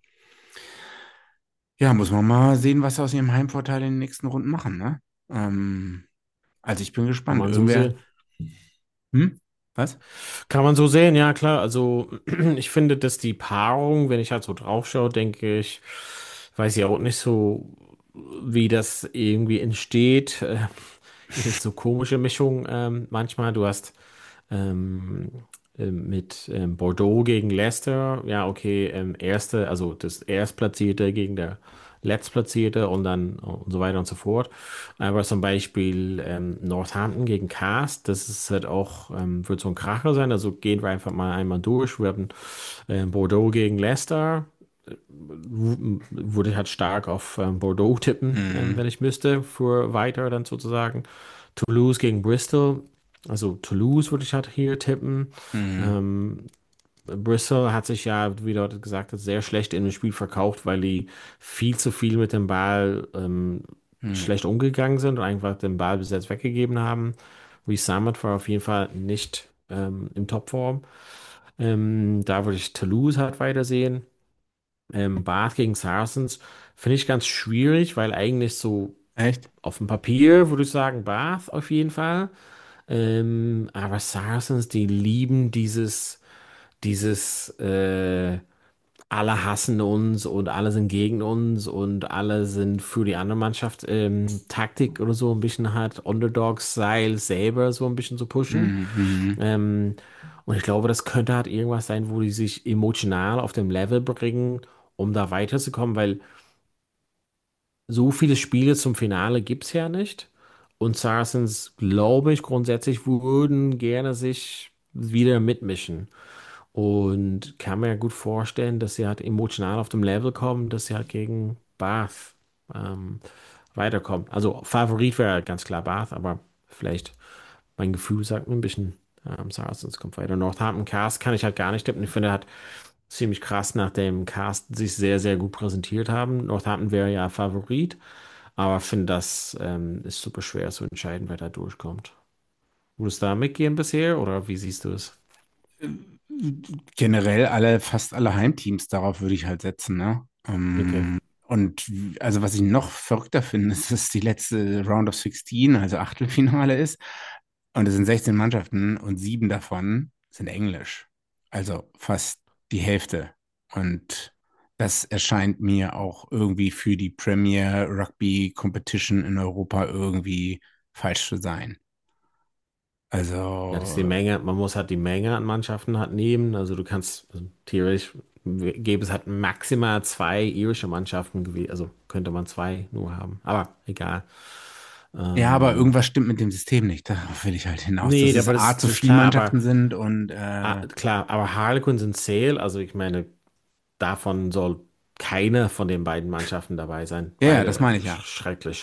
Ja, muss man mal sehen, was sie aus ihrem Heimvorteil in den nächsten Runden machen, ne? Ähm, also ich bin Kann gespannt. man so Irgendwer, sehen. hm? Was? Kann man so sehen, ja klar. Also ich finde, dass die Paarung, wenn ich halt so drauf schaue, denke ich, weiß ich auch nicht so, wie das irgendwie entsteht. Äh, so komische Mischung ähm, manchmal. Du hast ähm, äh, mit ähm, Bordeaux gegen Leicester, ja okay, ähm, erste, also das Erstplatzierte gegen der Letztplatzierte und dann und so weiter und so fort. Aber zum Beispiel ähm, Northampton gegen Cast, das ist halt auch, ähm, wird so ein Kracher sein. Also gehen wir einfach mal einmal durch. Wir haben ähm, Bordeaux gegen Leicester. W- Würde ich halt stark auf ähm, Bordeaux tippen, ähm, Mhm. wenn ich müsste, für weiter dann sozusagen. Toulouse gegen Bristol. Also Toulouse würde ich halt hier tippen. Mhm. Ähm, Bristol hat sich ja, wie du heute gesagt hast, sehr schlecht in dem Spiel verkauft, weil die viel zu viel mit dem Ball ähm, Mhm. schlecht umgegangen sind und einfach den Ballbesitz weggegeben haben. Reece Summit war auf jeden Fall nicht ähm, in Topform. Ähm, da würde ich Toulouse halt weitersehen. Ähm, Bath gegen Saracens finde ich ganz schwierig, weil eigentlich so Echt? auf dem Papier würde ich sagen Bath auf jeden Fall. Ähm, aber Saracens, die lieben dieses, dieses, äh, alle hassen uns und alle sind gegen uns und alle sind für die andere Mannschaft ähm, Taktik oder so ein bisschen halt Underdog-Style selber so ein bisschen zu pushen. Mhm. Mhm. Ähm, und ich glaube, das könnte halt irgendwas sein, wo die sich emotional auf dem Level bringen, um da weiterzukommen, weil so viele Spiele zum Finale gibt es ja nicht. Und Saracens, glaube ich, grundsätzlich würden gerne sich wieder mitmischen. Und kann mir ja gut vorstellen, dass sie halt emotional auf dem Level kommen, dass sie halt gegen Bath ähm, weiterkommen. Also Favorit wäre ganz klar Bath, aber vielleicht mein Gefühl sagt mir ein bisschen, ähm, Saracens kommt weiter. Northampton Cast kann ich halt gar nicht tippen. Ich finde, hat ziemlich krass, nachdem Cast sich sehr, sehr gut präsentiert haben. Northampton wäre ja Favorit, aber finde, das ähm, ist super schwer zu entscheiden, wer da durchkommt. Würdest du da mitgehen bisher oder wie siehst du es? Generell alle, fast alle Heimteams, darauf würde ich halt setzen, ne? Okay. Ähm, und w- also was ich noch verrückter finde, ist, dass die letzte Round of sechzehn, also Achtelfinale ist. Und es sind sechzehn Mannschaften und sieben davon sind Englisch. Also fast die Hälfte. Und das erscheint mir auch irgendwie für die Premier Rugby Competition in Europa irgendwie falsch zu sein. Ja, das ist die Also, Menge, man muss halt die Menge an Mannschaften halt nehmen. Also du kannst, also theoretisch gäbe es halt maximal zwei irische Mannschaften gewesen. Also könnte man zwei nur haben. Aber egal. ja, aber Ähm, irgendwas stimmt mit dem System nicht. Darauf will ich halt hinaus, dass nee, es aber A das, zu das ist viele klar, aber Mannschaften sind und ah, äh, klar, aber Harlequin sind Sale, also ich meine, davon soll keine von den beiden Mannschaften dabei sein. ja, ja, das Beide meine ich sch ja. schrecklich.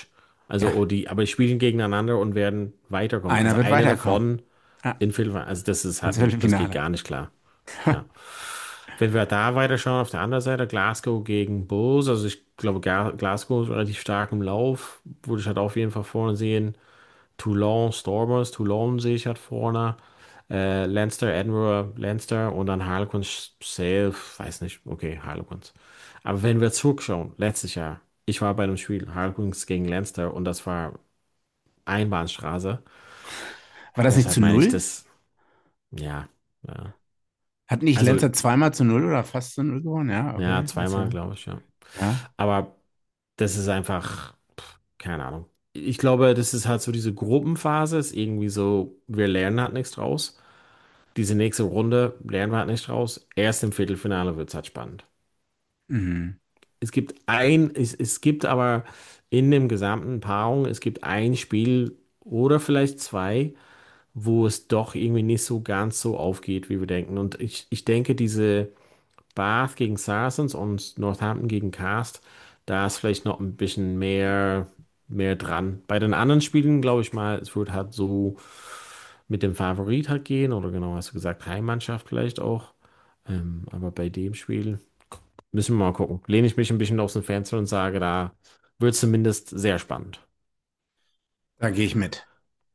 Also, Ja, oh, die, aber die spielen gegeneinander und werden weiterkommen. einer Also wird einer weiterkommen. davon Ja, in Viertelfinale, also das ist ins halt nicht, das geht Viertelfinale. gar nicht klar. Ja. Wenn wir da weiterschauen, auf der anderen Seite, Glasgow gegen Bulls, also ich glaube, Ga- Glasgow ist relativ stark im Lauf, würde ich halt auf jeden Fall vorne sehen. Toulon, Stormers, Toulon sehe ich halt vorne. Äh, Leinster, Edinburgh, Leinster und dann Harlequins, Sale, weiß nicht, okay, Harlequins. Aber wenn wir zurückschauen, letztes Jahr, ich war bei einem Spiel Harlequins gegen Leinster und das war Einbahnstraße. War das nicht Deshalb zu meine ich null? das, ja, ja. Hat nicht Also, Lenzer zweimal zu null oder fast zu null gewonnen? Ja, ja, okay. Das ist zweimal, ja, glaube ich, ja. ja. Aber das ist einfach, pff, keine Ahnung. Ich glaube, das ist halt so diese Gruppenphase, ist irgendwie so, wir lernen halt nichts draus. Diese nächste Runde lernen wir halt nicht draus. Erst im Viertelfinale wird es halt spannend. Mhm. Es gibt ein, es, es gibt aber in dem gesamten Paarung, es gibt ein Spiel oder vielleicht zwei, wo es doch irgendwie nicht so ganz so aufgeht, wie wir denken. Und ich, ich denke, diese Bath gegen Saracens und Northampton gegen Cast, da ist vielleicht noch ein bisschen mehr, mehr dran. Bei den anderen Spielen glaube ich mal, es wird halt so mit dem Favorit halt gehen oder genau, hast du gesagt, Heimmannschaft vielleicht auch. Ähm, aber bei dem Spiel müssen wir mal gucken. Lehne ich mich ein bisschen aus dem Fenster und sage, da wird es zumindest sehr spannend. Da gehe ich mit.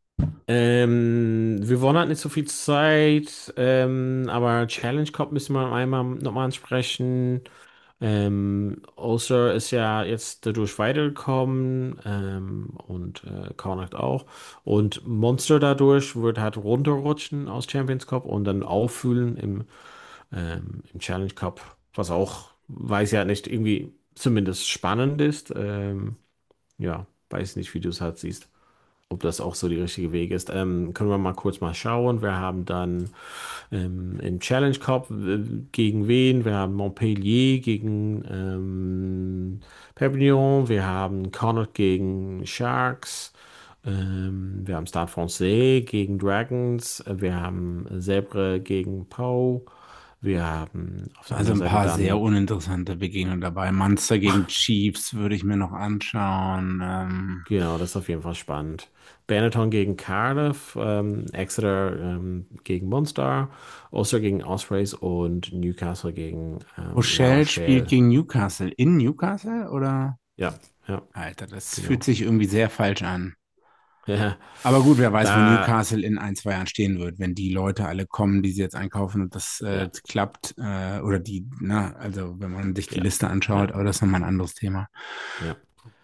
Ähm, wir wollen halt nicht so viel Zeit, ähm, aber Challenge Cup müssen wir einmal nochmal ansprechen. Ähm, Ulster ist ja jetzt dadurch weitergekommen ähm, und äh, Connacht auch. Und Munster dadurch wird halt runterrutschen aus Champions Cup und dann auffühlen im, ähm, im Challenge Cup, was auch, weiß ja nicht, irgendwie zumindest spannend ist. Ähm, ja, weiß nicht, wie du es halt siehst, ob das auch so der richtige Weg ist. Ähm, können wir mal kurz mal schauen. Wir haben dann ähm, im Challenge Cup äh, gegen wen? Wir haben Montpellier gegen ähm, Perpignan. Wir haben Connacht gegen Sharks. Ähm, wir haben Stade Francais gegen Dragons. Äh, Wir haben Zebre gegen Pau. Wir haben auf der Also anderen ein Seite paar sehr dann, uninteressante Begegnungen dabei. Munster gegen Chiefs würde ich mir noch anschauen. Ähm, genau, das ist auf jeden Fall spannend. Benetton gegen Cardiff, ähm, Exeter ähm, gegen Munster, Ulster gegen Ospreys und Newcastle gegen ähm, La Rochelle spielt Rochelle. gegen Newcastle. In Newcastle oder? Ja, ja, Alter, das fühlt genau. sich irgendwie sehr falsch an. Ja, Aber gut, wer weiß, wo da, Newcastle in ein, zwei Jahren stehen wird, wenn die Leute alle kommen, die sie jetzt einkaufen und das äh, ja, klappt. Äh, oder die, na, also wenn man sich die ja, Liste anschaut, ja, aber das ist nochmal ein anderes Thema. ja.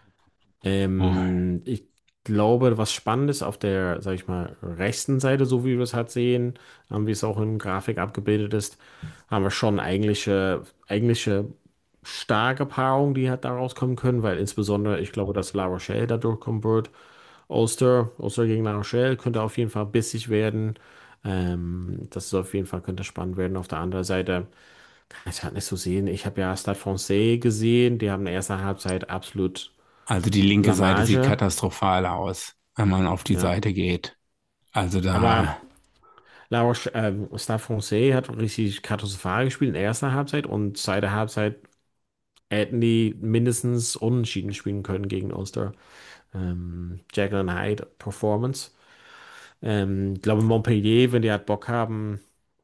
Oh. Ähm, ich glaube, was spannend ist auf der, sag ich mal, rechten Seite, so wie wir es halt sehen, ähm, wie es auch in Grafik abgebildet ist, haben wir schon eigentliche, eigentliche starke Paarungen, die halt daraus kommen können, weil insbesondere ich glaube, dass La Rochelle da durchkommen wird. Ulster, Ulster gegen La Rochelle könnte auf jeden Fall bissig werden. Ähm, das ist auf jeden Fall, könnte spannend werden. Auf der anderen Seite kann ich halt nicht so sehen. Ich habe ja Stade Francais gesehen, die haben in der ersten Halbzeit absolut Also die linke Seite sieht Blamage. katastrophal aus, wenn man auf die Ja. Seite geht. Also Aber da, La Roche, ähm, Stade Francais hat richtig katastrophal gespielt in der ersten Halbzeit und zweite Halbzeit hätten die mindestens unentschieden spielen können gegen Ulster. Ähm, Jekyll and Hyde Performance. Ähm, ich glaube, Montpellier, wenn die halt Bock haben,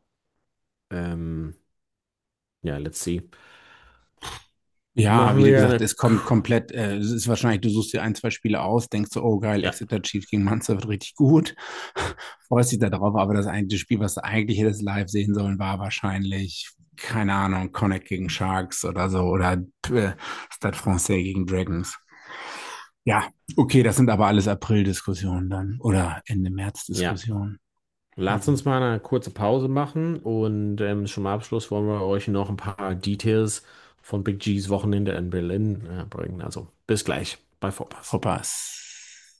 ähm, ja, let's see. ja, Machen wie wir gesagt, eine, es kommt komplett, äh, es ist wahrscheinlich, du suchst dir ein, zwei Spiele aus, denkst so, oh geil, ja, Exeter Chiefs gegen Munster wird richtig gut, freust dich da drauf, aber das eigentliche Spiel, was du eigentlich hättest live sehen sollen, war wahrscheinlich, keine Ahnung, Connacht gegen Sharks oder so, oder äh, Stade Francais gegen Dragons. Ja, okay, das sind aber alles April-Diskussionen dann oder Ende ja. März-Diskussionen. Lasst Also, uns mal eine kurze Pause machen und ähm, zum Abschluss wollen wir euch noch ein paar Details von Big G's Wochenende in Berlin äh, bringen. Also bis gleich bei Vorpass. Hoppers.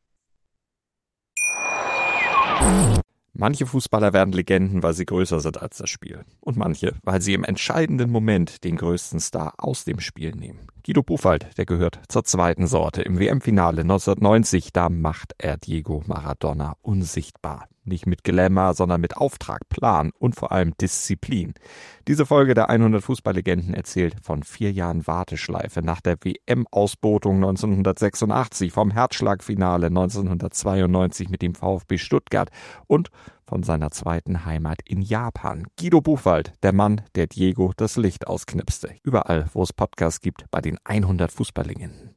Manche Fußballer werden Legenden, weil sie größer sind als das Spiel. Und manche, weil sie im entscheidenden Moment den größten Star aus dem Spiel nehmen. Guido Buchwald, der gehört zur zweiten Sorte. Im W M-Finale neunzehnhundertneunzig, da macht er Diego Maradona unsichtbar. Nicht mit Glamour, sondern mit Auftrag, Plan und vor allem Disziplin. Diese Folge der hundert Fußballlegenden erzählt von vier Jahren Warteschleife nach der W M-Ausbotung neunzehnhundertsechsundachtzig, vom Herzschlagfinale neunzehnhundertzweiundneunzig mit dem VfB Stuttgart und von seiner zweiten Heimat in Japan. Guido Buchwald, der Mann, der Diego das Licht ausknipste. Überall, wo es Podcasts gibt, bei den hundert Fußballlegenden.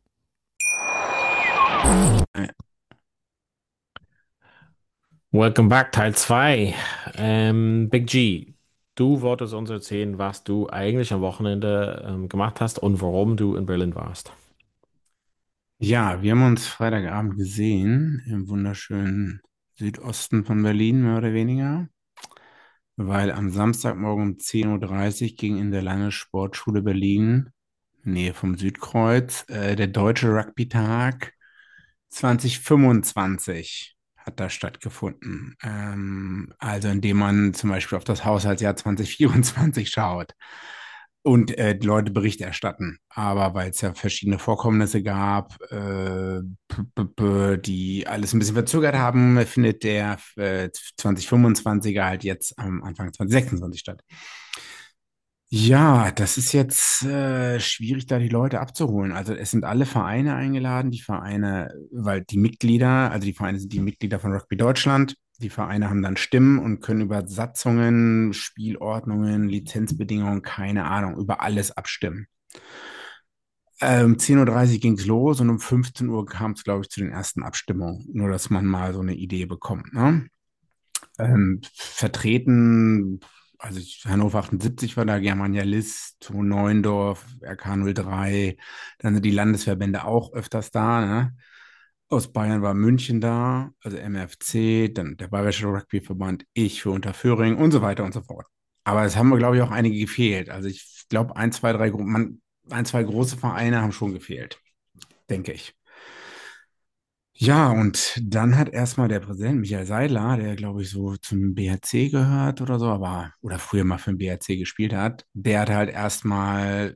Welcome back, Teil zwei. Ähm, Big G, du wolltest uns erzählen, was du eigentlich am Wochenende ähm, gemacht hast und warum du in Berlin warst. Ja, wir haben uns Freitagabend gesehen im wunderschönen Südosten von Berlin, mehr oder weniger, weil am Samstagmorgen um zehn Uhr dreißig ging in der Landessportschule Berlin, Nähe vom Südkreuz, äh, der Deutsche Rugby-Tag zwanzig fünfundzwanzig hat da stattgefunden. Ähm, also indem man zum Beispiel auf das Haushaltsjahr zwanzig vierundzwanzig schaut und äh, die Leute Bericht erstatten. Aber weil es ja verschiedene Vorkommnisse gab, äh, p- p- p- die alles ein bisschen verzögert haben, findet der äh, zwanzig fünfundzwanziger halt jetzt am Anfang zwanzig sechsundzwanzig statt. Ja, das ist jetzt äh, schwierig, da die Leute abzuholen. Also es sind alle Vereine eingeladen, die Vereine, weil die Mitglieder, also die Vereine sind die Mitglieder von Rugby Deutschland. Die Vereine haben dann Stimmen und können über Satzungen, Spielordnungen, Lizenzbedingungen, keine Ahnung, über alles abstimmen. Äh, Um zehn Uhr dreißig ging es los und um fünfzehn Uhr kam es, glaube ich, zu den ersten Abstimmungen. Nur, dass man mal so eine Idee bekommt, ne? Ähm, vertreten, also ich, Hannover achtundsiebzig war da, Germania List, Hohen Neuendorf, R K null drei, dann sind die Landesverbände auch öfters da, ne? Aus Bayern war München da, also M F C, dann der Bayerische Rugbyverband, ich für Unterföhring und so weiter und so fort. Aber es haben mir, glaube ich, auch einige gefehlt. Also ich glaube, ein, zwei, drei, Gro- man, ein, zwei große Vereine haben schon gefehlt, denke ich. Ja, und dann hat erstmal der Präsident Michael Seidler, der glaube ich so zum B H C gehört oder so, aber oder früher mal für den B H C gespielt hat, der hat halt erstmal,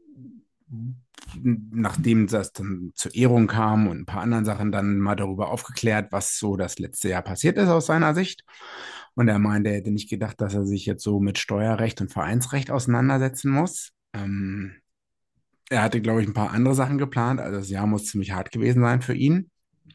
nachdem das dann zur Ehrung kam und ein paar anderen Sachen, dann mal darüber aufgeklärt, was so das letzte Jahr passiert ist aus seiner Sicht. Und er meinte, er hätte nicht gedacht, dass er sich jetzt so mit Steuerrecht und Vereinsrecht auseinandersetzen muss. Ähm, er hatte, glaube ich, ein paar andere Sachen geplant, also das Jahr muss ziemlich hart gewesen sein für ihn.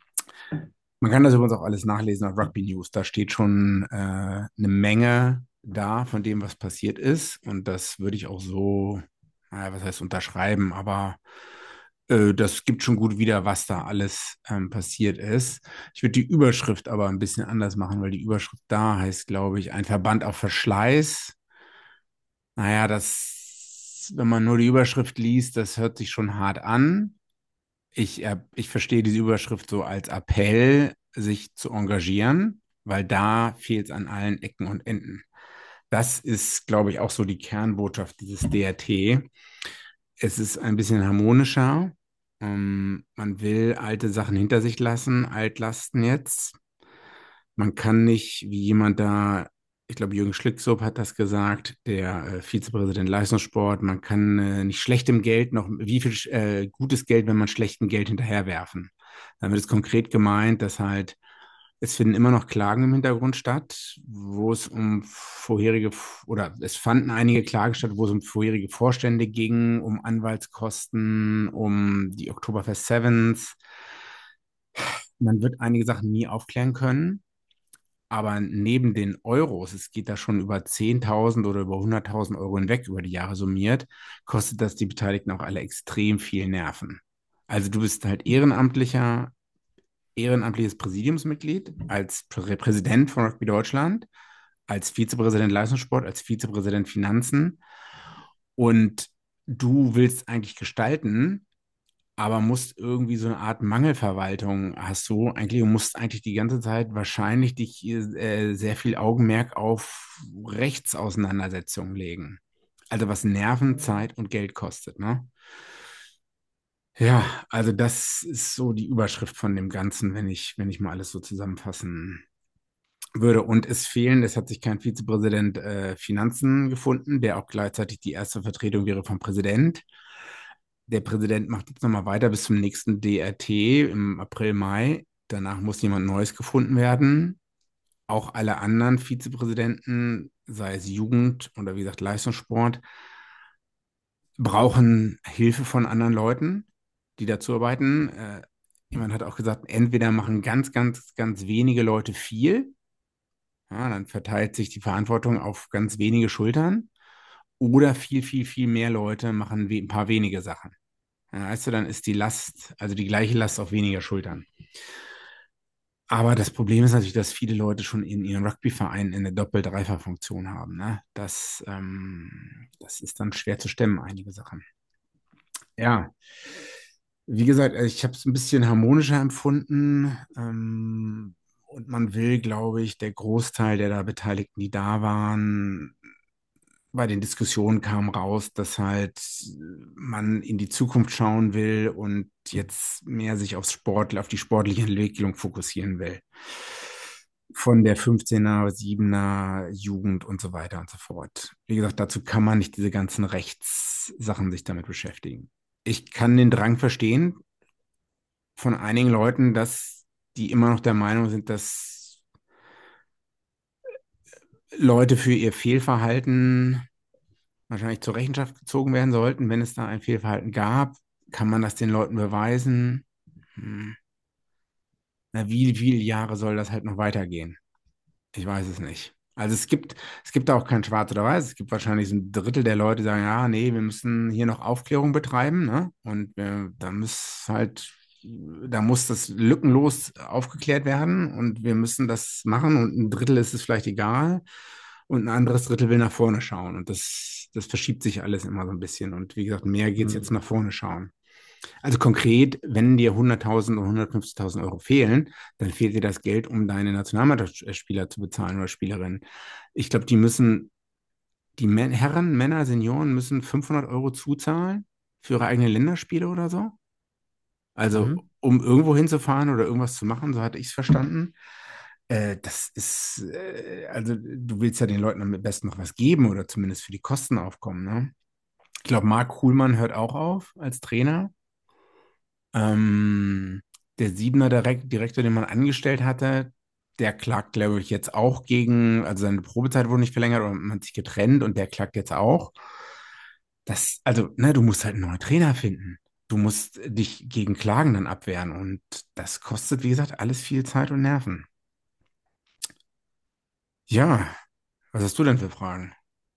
Man kann das übrigens auch alles nachlesen auf Rugby News. Da steht schon äh, eine Menge da von dem, was passiert ist. Und das würde ich auch so, naja, was heißt unterschreiben, aber äh, das gibt schon gut wieder, was da alles ähm, passiert ist. Ich würde die Überschrift aber ein bisschen anders machen, weil die Überschrift da heißt, glaube ich, ein Verband auf Verschleiß. Naja, das, wenn man nur die Überschrift liest, das hört sich schon hart an. Ich, äh, ich verstehe diese Überschrift so als Appell, sich zu engagieren, weil da fehlt es an allen Ecken und Enden. Das ist, glaube ich, auch so die Kernbotschaft dieses D R T. Es ist ein bisschen harmonischer. Ähm, man will alte Sachen hinter sich lassen, Altlasten jetzt. Man kann nicht, wie jemand da, ich glaube, Jürgen Schlicksup hat das gesagt, der äh, Vizepräsident Leistungssport, man kann äh, nicht schlechtem Geld noch, wie viel äh, gutes Geld, wenn man schlechtem Geld hinterherwerfen. Damit ist konkret gemeint, dass halt, es finden immer noch Klagen im Hintergrund statt, wo es um vorherige, oder es fanden einige Klagen statt, wo es um vorherige Vorstände ging, um Anwaltskosten, um die Oktoberfest Sevens. Man wird einige Sachen nie aufklären können. Aber neben den Euros, es geht da schon über zehntausend oder über hunderttausend Euro hinweg über die Jahre summiert, kostet das die Beteiligten auch alle extrem viel Nerven. Also du bist halt ehrenamtlicher, ehrenamtliches Präsidiumsmitglied, als Prä Präsident von Rugby Deutschland, als Vizepräsident Leistungssport, als Vizepräsident Finanzen und du willst eigentlich gestalten, aber musst irgendwie so eine Art Mangelverwaltung hast du eigentlich und musst eigentlich die ganze Zeit wahrscheinlich dich äh, sehr viel Augenmerk auf Rechtsauseinandersetzungen legen. Also was Nerven, Zeit und Geld kostet, ne? Ja, also das ist so die Überschrift von dem Ganzen, wenn ich, wenn ich mal alles so zusammenfassen würde. Und es fehlen, es hat sich kein Vizepräsident äh, Finanzen gefunden, der auch gleichzeitig die erste Vertretung wäre vom Präsident. Der Präsident macht jetzt nochmal weiter bis zum nächsten D R T im April, Mai. Danach muss jemand Neues gefunden werden. Auch alle anderen Vizepräsidenten, sei es Jugend oder wie gesagt Leistungssport, brauchen Hilfe von anderen Leuten, die dazu arbeiten. Äh, jemand hat auch gesagt, entweder machen ganz, ganz, ganz wenige Leute viel, ja, dann verteilt sich die Verantwortung auf ganz wenige Schultern, oder viel, viel, viel mehr Leute machen we ein paar wenige Sachen. Ja, weißt du, dann ist die Last, also die gleiche Last auf weniger Schultern. Aber das Problem ist natürlich, dass viele Leute schon in ihren Rugbyvereinen eine Doppel-Dreifach-Funktion haben. Ne? Das, ähm, das ist dann schwer zu stemmen, einige Sachen. Ja, wie gesagt, ich habe es ein bisschen harmonischer empfunden. Ähm, und man will, glaube ich, der Großteil der da Beteiligten, die da waren, bei den Diskussionen kam raus, dass halt man in die Zukunft schauen will und jetzt mehr sich aufs Sport, auf die sportliche Entwicklung fokussieren will. Von der fünfzehner, siebener Jugend und so weiter und so fort. Wie gesagt, dazu kann man nicht diese ganzen Rechtssachen sich damit beschäftigen. Ich kann den Drang verstehen von einigen Leuten, dass die immer noch der Meinung sind, dass Leute für ihr Fehlverhalten wahrscheinlich zur Rechenschaft gezogen werden sollten. Wenn es da ein Fehlverhalten gab, kann man das den Leuten beweisen. Hm. Na, wie viele Jahre soll das halt noch weitergehen? Ich weiß es nicht. Also es gibt, es gibt da auch kein Schwarz oder Weiß. Es gibt wahrscheinlich so ein Drittel der Leute, die sagen, ja, nee, wir müssen hier noch Aufklärung betreiben, ne? Und äh, da muss halt, da muss das lückenlos aufgeklärt werden und wir müssen das machen. Und ein Drittel ist es vielleicht egal und ein anderes Drittel will nach vorne schauen. Und das, das verschiebt sich alles immer so ein bisschen. Und wie gesagt, mehr geht es jetzt Mhm. nach vorne schauen. Also konkret, wenn dir hunderttausend oder hundertfünfzigtausend Euro fehlen, dann fehlt dir das Geld, um deine Nationalmannschaftsspieler zu bezahlen oder Spielerinnen. Ich glaube, die müssen, die Män- Herren, Männer, Senioren müssen fünfhundert Euro zuzahlen für ihre eigenen Länderspiele oder so. Also, Mhm. um irgendwo hinzufahren oder irgendwas zu machen, so hatte ich es verstanden. Äh, das ist, äh, also du willst ja den Leuten am besten noch was geben oder zumindest für die Kosten aufkommen, ne? Ich glaube, Marc Kuhlmann hört auch auf als Trainer. Ähm, der Siebener Direkt Direktor, den man angestellt hatte, der klagt, glaube ich, jetzt auch gegen, also seine Probezeit wurde nicht verlängert oder man hat sich getrennt und der klagt jetzt auch. Das, also, ne, du musst halt einen neuen Trainer finden. Du musst dich gegen Klagen dann abwehren und das kostet, wie gesagt, alles viel Zeit und Nerven. Ja, was hast du denn für Fragen?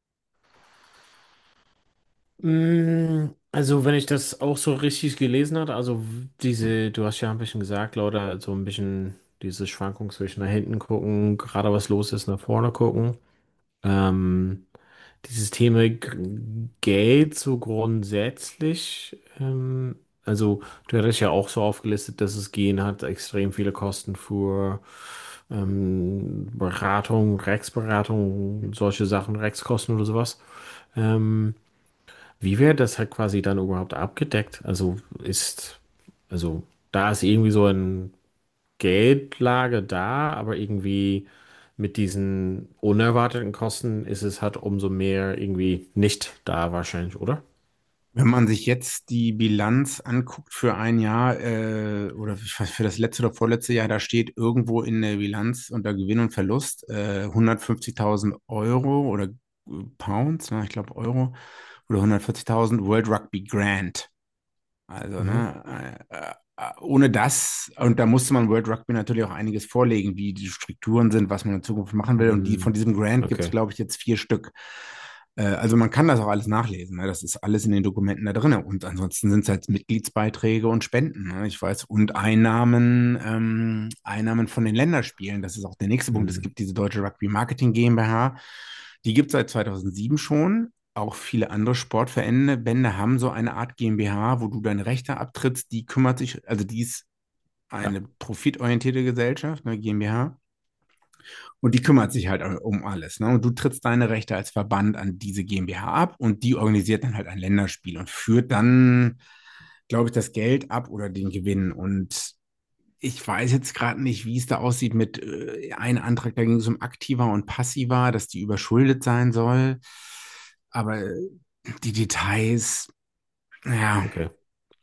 Mm, Also, wenn ich das auch so richtig gelesen habe, also w- diese, du hast ja ein bisschen gesagt, Leute, also ein bisschen diese Schwankung zwischen nach hinten gucken, gerade was los ist, nach vorne gucken. Ähm, Dieses Thema G- Geld so grundsätzlich, ähm, also du hattest ja auch so aufgelistet, dass es gehen hat, extrem viele Kosten für ähm, Beratung, Rechtsberatung, solche Sachen, Rechtskosten oder sowas. Ähm, Wie wird das halt quasi dann überhaupt abgedeckt? Also ist, also da ist irgendwie so ein Geldlage da, aber irgendwie mit diesen unerwarteten Kosten ist es halt umso mehr irgendwie nicht da wahrscheinlich, oder? Wenn man sich jetzt die Bilanz anguckt für ein Jahr äh, oder für für das letzte oder vorletzte Jahr, da steht irgendwo in der Bilanz unter Gewinn und Verlust äh, hundertfünfzigtausend Euro oder äh, Pounds, ne, ich glaube Euro, oder hundertvierzigtausend World Rugby Grant. Also, Mhm. ne, äh, äh, ohne das, und da musste man World Rugby natürlich auch einiges vorlegen, wie die Strukturen sind, was man in Zukunft machen will. Und die von Mhm. diesem Grant gibt es, Okay. glaube ich, jetzt vier Stück. Äh, also man kann das auch alles nachlesen. Ne? Das ist alles in den Dokumenten da drin. Und ansonsten sind es halt Mitgliedsbeiträge und Spenden. Ne? Ich weiß, und Einnahmen, ähm, Einnahmen von den Länderspielen. Das ist auch der nächste Punkt. Es Mhm. gibt diese Deutsche Rugby Marketing GmbH. Die gibt es seit zweitausendsieben schon. Auch viele andere Sportverbände haben so eine Art GmbH, wo du deine Rechte abtrittst. Die kümmert sich, also die ist Ja. eine profitorientierte Gesellschaft, eine GmbH. Und die kümmert sich halt um alles. Ne? Und du trittst deine Rechte als Verband an diese GmbH ab und die organisiert dann halt ein Länderspiel und führt dann, glaube ich, das Geld ab oder den Gewinn. Und ich weiß jetzt gerade nicht, wie es da aussieht mit äh, einem Antrag, da ging es um aktiver und passiver, dass die überschuldet sein soll. Aber äh, die Details, ja, Okay.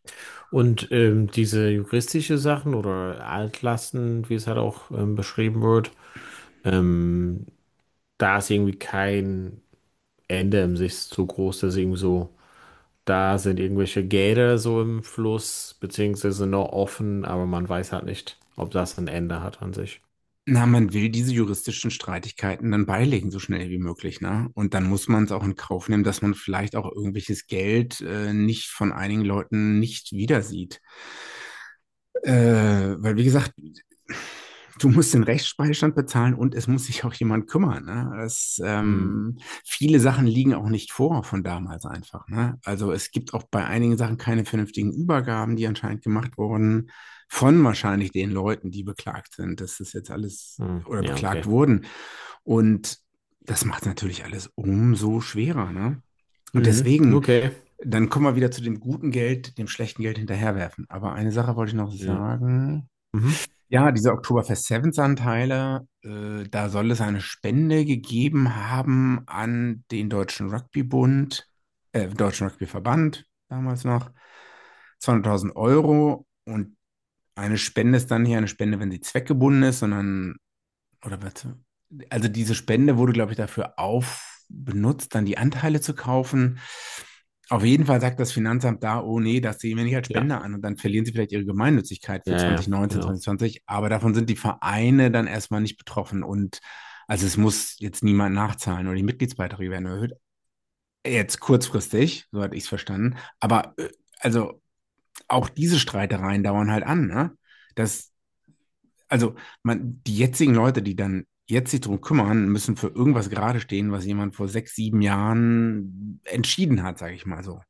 Und ähm, diese juristische Sachen oder Altlasten, wie es halt auch ähm, beschrieben wird, ähm, da ist irgendwie kein Ende im Sicht so groß, dass irgendwie so, da sind irgendwelche Gelder so im Fluss, beziehungsweise noch offen, aber man weiß halt nicht, ob das ein Ende hat an sich. Na, man will diese juristischen Streitigkeiten dann beilegen, so schnell wie möglich, ne? Und dann muss man es auch in Kauf nehmen, dass man vielleicht auch irgendwelches Geld äh, nicht von einigen Leuten nicht wieder sieht. Äh, weil, wie gesagt, du musst den Rechtsbeistand bezahlen und es muss sich auch jemand kümmern. Ne? Das, Hm. ähm, viele Sachen liegen auch nicht vor von damals einfach. Ne? Also es gibt auch bei einigen Sachen keine vernünftigen Übergaben, die anscheinend gemacht wurden von wahrscheinlich den Leuten, die beklagt sind. Das ist jetzt alles Hm. oder Ja, okay. beklagt wurden. Und das macht natürlich alles umso schwerer. Ne? Und Mhm. deswegen, Okay. dann kommen wir wieder zu dem guten Geld, dem schlechten Geld hinterherwerfen. Aber eine Sache wollte ich noch Ja. sagen. Mhm. Ja, diese Oktoberfest Sevens Anteile, äh, da soll es eine Spende gegeben haben an den Deutschen Rugbybund, äh, Deutschen Rugbyverband, damals noch, zweihunderttausend Euro. Und eine Spende ist dann hier eine Spende, wenn sie zweckgebunden ist, sondern, oder was? Also diese Spende wurde, glaube ich, dafür auf benutzt, dann die Anteile zu kaufen. Auf jeden Fall sagt das Finanzamt da, oh nee, das sehen wir nicht als Ja. Spende an und dann verlieren sie vielleicht ihre Gemeinnützigkeit für Ja, ja, zwanzig neunzehn, genau. zwanzig zwanzig, aber davon sind die Vereine dann erstmal nicht betroffen und also es muss jetzt niemand nachzahlen oder die Mitgliedsbeiträge werden erhöht. Jetzt kurzfristig, so hatte ich es verstanden, aber äh, also auch diese Streitereien dauern halt an, ne? Das also man, die jetzigen Leute, die dann jetzt sich drum kümmern, müssen für irgendwas gerade stehen, was jemand vor sechs, sieben Jahren entschieden hat, sage ich mal so.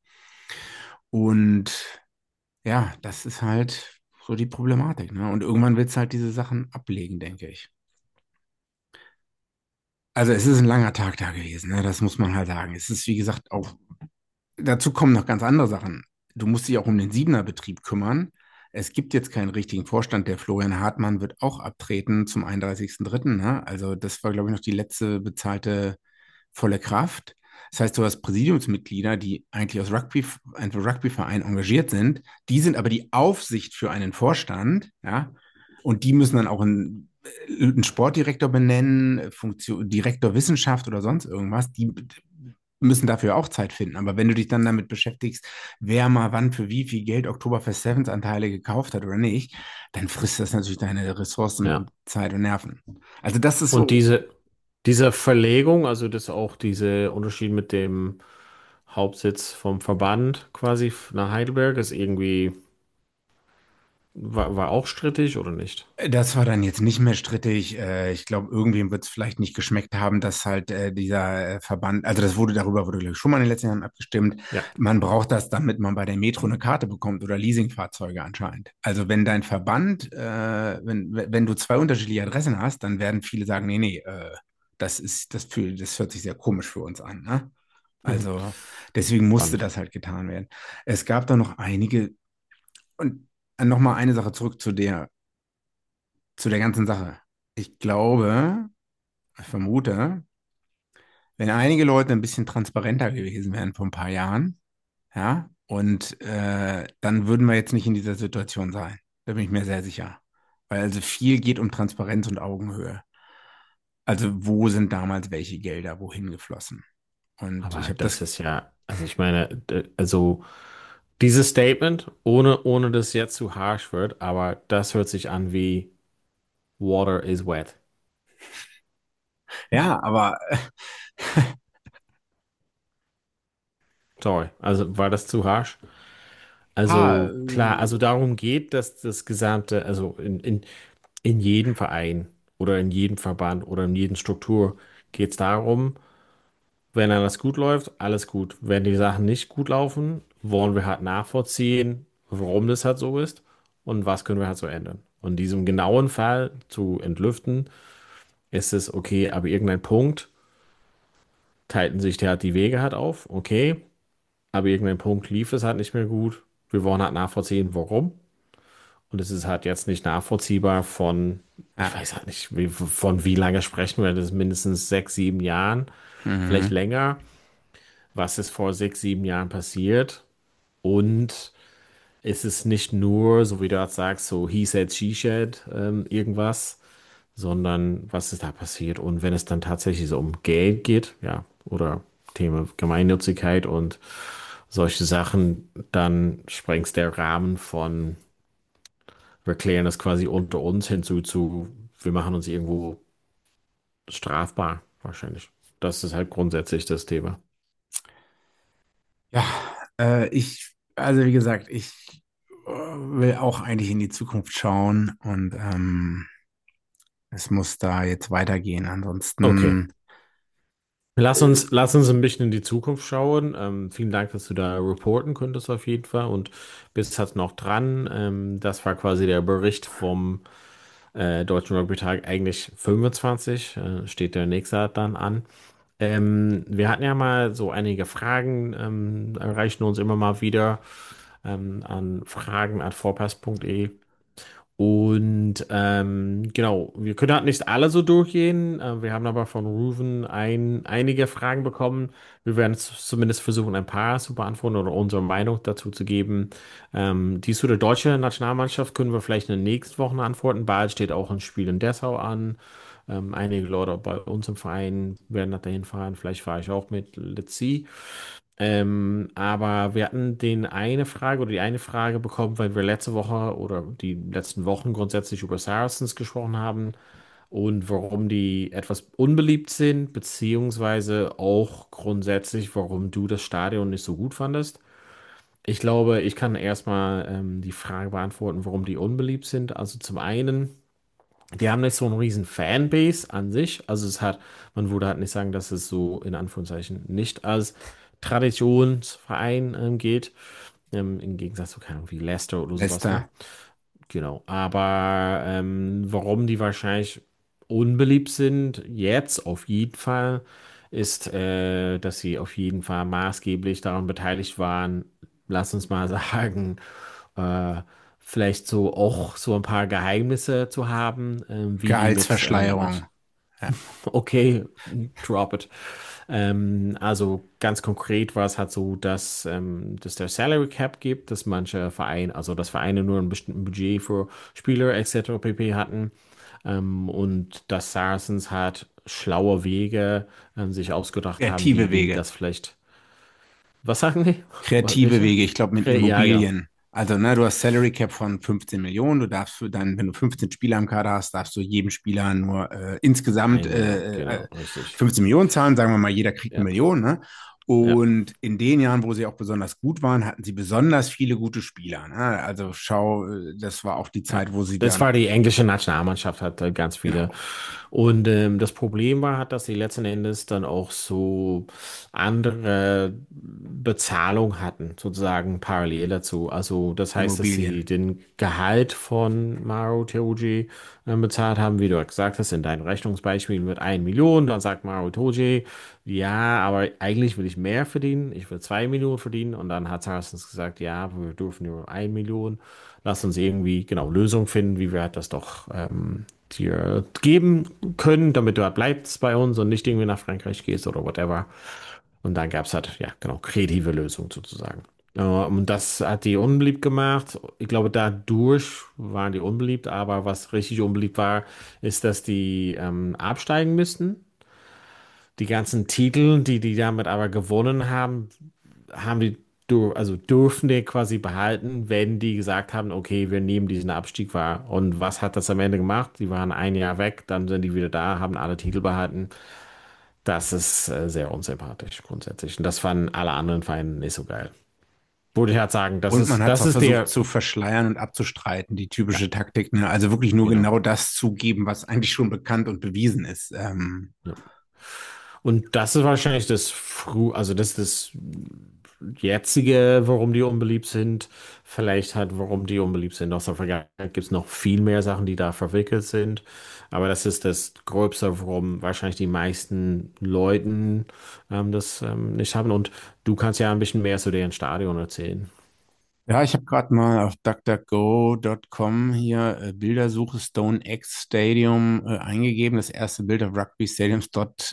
Und ja, das ist halt so die Problematik, ne? Und irgendwann wird es halt diese Sachen ablegen, denke ich. Also es ist ein langer Tag da gewesen, ne? Das muss man halt sagen. Es ist, wie gesagt, auch, dazu kommen noch ganz andere Sachen. Du musst dich auch um den Siebener-Betrieb kümmern. Es gibt jetzt keinen richtigen Vorstand. Der Florian Hartmann wird auch abtreten zum einunddreißigsten dritten. Ne? Also das war, glaube ich, noch die letzte bezahlte volle Kraft. Das heißt, du hast Präsidiumsmitglieder, die eigentlich aus Rugby, einem Rugbyverein engagiert sind. Die sind aber die Aufsicht für einen Vorstand, ja. Und die müssen dann auch einen, einen Sportdirektor benennen, Funktion, Direktor Wissenschaft oder sonst irgendwas. Die müssen dafür auch Zeit finden. Aber wenn du dich dann damit beschäftigst, wer mal wann für wie viel Geld Oktoberfest Sevens Anteile gekauft hat oder nicht, dann frisst das natürlich deine Ressourcen Ja. und Zeit und Nerven. Also das ist Und so, diese, diese Verlegung, also das auch diese Unterschied mit dem Hauptsitz vom Verband quasi nach Heidelberg ist irgendwie, war, war auch strittig oder nicht? das war dann jetzt nicht mehr strittig. Äh, ich glaube, irgendwem wird es vielleicht nicht geschmeckt haben, dass halt äh, dieser äh, Verband, also das wurde darüber wurde, glaube ich, schon mal in den letzten Jahren abgestimmt. Ja. Man braucht das, damit man bei der Metro eine Karte bekommt oder Leasingfahrzeuge anscheinend. Also wenn dein Verband, äh, wenn, wenn du zwei unterschiedliche Adressen hast, dann werden viele sagen, nee, nee, äh, das ist, das fühlt, das hört sich sehr komisch für uns an, ne? Also deswegen musste Spannend. das halt getan werden. Es gab da noch einige, und nochmal eine Sache zurück zu der zu der ganzen Sache. Ich glaube, ich vermute, wenn einige Leute ein bisschen transparenter gewesen wären vor ein paar Jahren, ja, und äh, dann würden wir jetzt nicht in dieser Situation sein. Da bin ich mir sehr sicher. Weil also viel geht um Transparenz und Augenhöhe. Also wo sind damals welche Gelder wohin geflossen? Und ich Aber habe das das, ist ja, also ich meine, d- also dieses Statement, ohne, ohne dass jetzt zu harsh wird, aber das hört sich an wie Water is wet. ja, aber Sorry, also war das zu harsh? ah, Also klar, also darum geht, dass das gesamte, also in, in, in jedem Verein oder in jedem Verband oder in jedem Struktur geht es darum, wenn alles gut läuft, alles gut. Wenn die Sachen nicht gut laufen, wollen wir halt nachvollziehen, warum das halt so ist und was können wir halt so ändern. Und diesem genauen Fall zu entlüften, ist es okay, aber irgendein Punkt teilten sich der halt die Wege halt auf, okay, aber irgendein Punkt lief es halt nicht mehr gut. Wir wollen halt nachvollziehen, warum. Und es ist halt jetzt nicht nachvollziehbar von, ich ja, weiß halt nicht, wie, von wie lange sprechen wir, das ist mindestens sechs, sieben Jahren, vielleicht mhm. länger. Was ist vor sechs, sieben Jahren passiert? Und ist es nicht nur, so wie du gerade sagst, so he said, she said, ähm, irgendwas, sondern was ist da passiert? Und wenn es dann tatsächlich so um Geld geht, ja, oder Thema Gemeinnützigkeit und solche Sachen, dann sprengt der Rahmen von, wir klären das quasi unter uns hinzu zu, wir machen uns irgendwo strafbar, wahrscheinlich. Das ist halt grundsätzlich das Thema. Ja, äh, ich, also wie gesagt, ich äh, will auch eigentlich in die Zukunft schauen und ähm, es muss da jetzt weitergehen. Okay. Ansonsten, Lass uns, lass uns ein bisschen in die Zukunft schauen. Ähm, vielen Dank, dass du da reporten konntest auf jeden Fall und bist halt noch dran. Ähm, das war quasi der Bericht vom äh, Deutschen Rugby-Tag, eigentlich fünfundzwanzig, äh, steht der nächste dann an. Ähm, wir hatten ja mal so einige Fragen, ähm, erreichen uns immer mal wieder ähm, an fragen at vorpass punkt de. Und ähm, genau, wir können halt nicht alle so durchgehen. Äh, wir haben aber von Ruven ein, einige Fragen bekommen. Wir werden z- zumindest versuchen, ein paar zu beantworten oder unsere Meinung dazu zu geben. Ähm, die zu der deutschen Nationalmannschaft können wir vielleicht in den nächsten Wochen antworten. Bald steht auch ein Spiel in Dessau an. Ähm, einige Leute bei uns im Verein werden nach dahin fahren. Vielleicht fahre ich auch mit. Let's see. Ähm, aber wir hatten den eine Frage oder die eine Frage bekommen, weil wir letzte Woche oder die letzten Wochen grundsätzlich über Saracens gesprochen haben und warum die etwas unbeliebt sind, beziehungsweise auch grundsätzlich, warum du das Stadion nicht so gut fandest. Ich glaube, ich kann erstmal ähm, die Frage beantworten, warum die unbeliebt sind. Also zum einen, die haben nicht so einen riesen Fanbase an sich. Also es hat, man würde halt nicht sagen, dass es so in Anführungszeichen nicht als Traditionsverein ähm, geht. Ähm, im Gegensatz zu, keine Ahnung, wie Leicester oder sowas, ne? Leicester, Genau. Aber ähm, warum die wahrscheinlich unbeliebt sind, jetzt auf jeden Fall, ist, äh, dass sie auf jeden Fall maßgeblich daran beteiligt waren, lass uns mal sagen, äh, vielleicht so auch so ein paar Geheimnisse zu haben, ähm, wie die mit, ähm, Gehaltsverschleierung. Ja. okay, drop it. Ähm, also ganz konkret war es halt so, dass, ähm, dass der Salary Cap gibt, dass manche Vereine, also dass Vereine nur ein bestimmtes Budget für Spieler et cetera pp. Hatten. Ähm, und dass Saracens halt schlaue Wege ähm, sich ausgedacht haben, wie Kreative die Wege. das vielleicht. Was sagen die? Kreative Welche? Wege, ich glaube mit Kre- Ja, genau. Immobilien. Also, ne, du hast Salary Cap von fünfzehn Millionen. Du darfst für dann, wenn du fünfzehn Spieler im Kader hast, darfst du jedem Spieler nur äh, insgesamt Ein Million, äh, genau, äh, richtig. fünfzehn Millionen zahlen. Sagen wir mal, jeder kriegt eine Ja, Million, ne? ja. Und in den Jahren, wo sie auch besonders gut waren, hatten sie besonders viele gute Spieler. Ne? Also schau, äh, das war auch die Ja, Zeit, wo sie das dann, war die englische Nationalmannschaft, hat äh, ganz viele. genau, Und ähm, das Problem war, hat, dass sie letzten Endes dann auch so andere Bezahlung hatten, sozusagen parallel dazu. Also das heißt, dass sie Immobilien. den Gehalt von Maro Itoje äh, bezahlt haben, wie du gesagt hast, in deinem Rechnungsbeispiel mit ein Million. Dann sagt Maro Itoje, ja, aber eigentlich will ich mehr verdienen. Ich will zwei Millionen verdienen. Und dann hat Saracens gesagt, ja, wir dürfen nur ein Million. Lass uns irgendwie, genau, Lösungen finden, wie wir halt das doch ähm, dir geben können, damit du halt bleibst bei uns und nicht irgendwie nach Frankreich gehst oder whatever. Und dann gab es halt, ja, genau, kreative Lösungen sozusagen. Äh, und das hat die unbeliebt gemacht. Ich glaube, dadurch waren die unbeliebt, aber was richtig unbeliebt war, ist, dass die ähm, absteigen müssten. Die ganzen Titel, die die damit aber gewonnen haben, haben die, dur- also dürfen die quasi behalten, wenn die gesagt haben, okay, wir nehmen diesen Abstieg wahr. Und was hat das am Ende gemacht? Die waren ein Jahr weg, dann sind die wieder da, haben alle Titel behalten. Das ist äh, sehr unsympathisch grundsätzlich. Und das fanden alle anderen Vereine nicht so geil. Würde ich halt sagen, das Und man ist, hat es das auch ist versucht der, zu verschleiern und abzustreiten, die ja, typische Taktik. Ne? Also wirklich nur genau. genau das zugeben, was eigentlich schon bekannt und bewiesen ist. Ähm, Ja. Und das ist wahrscheinlich das früh, also das ist das jetzige, warum die unbeliebt sind. Vielleicht halt, warum die unbeliebt sind. Aus der Vergangenheit gibt es noch viel mehr Sachen, die da verwickelt sind. Aber das ist das Gröbste, warum wahrscheinlich die meisten Leuten ähm, das ähm, nicht haben. Und du kannst ja ein bisschen mehr zu deren Stadion erzählen. ja, ich habe gerade mal auf DuckDuckGo Punkt com hier äh, Bildersuche Stone X Stadium äh, eingegeben. Das erste Bild auf rugbystadiums Punkt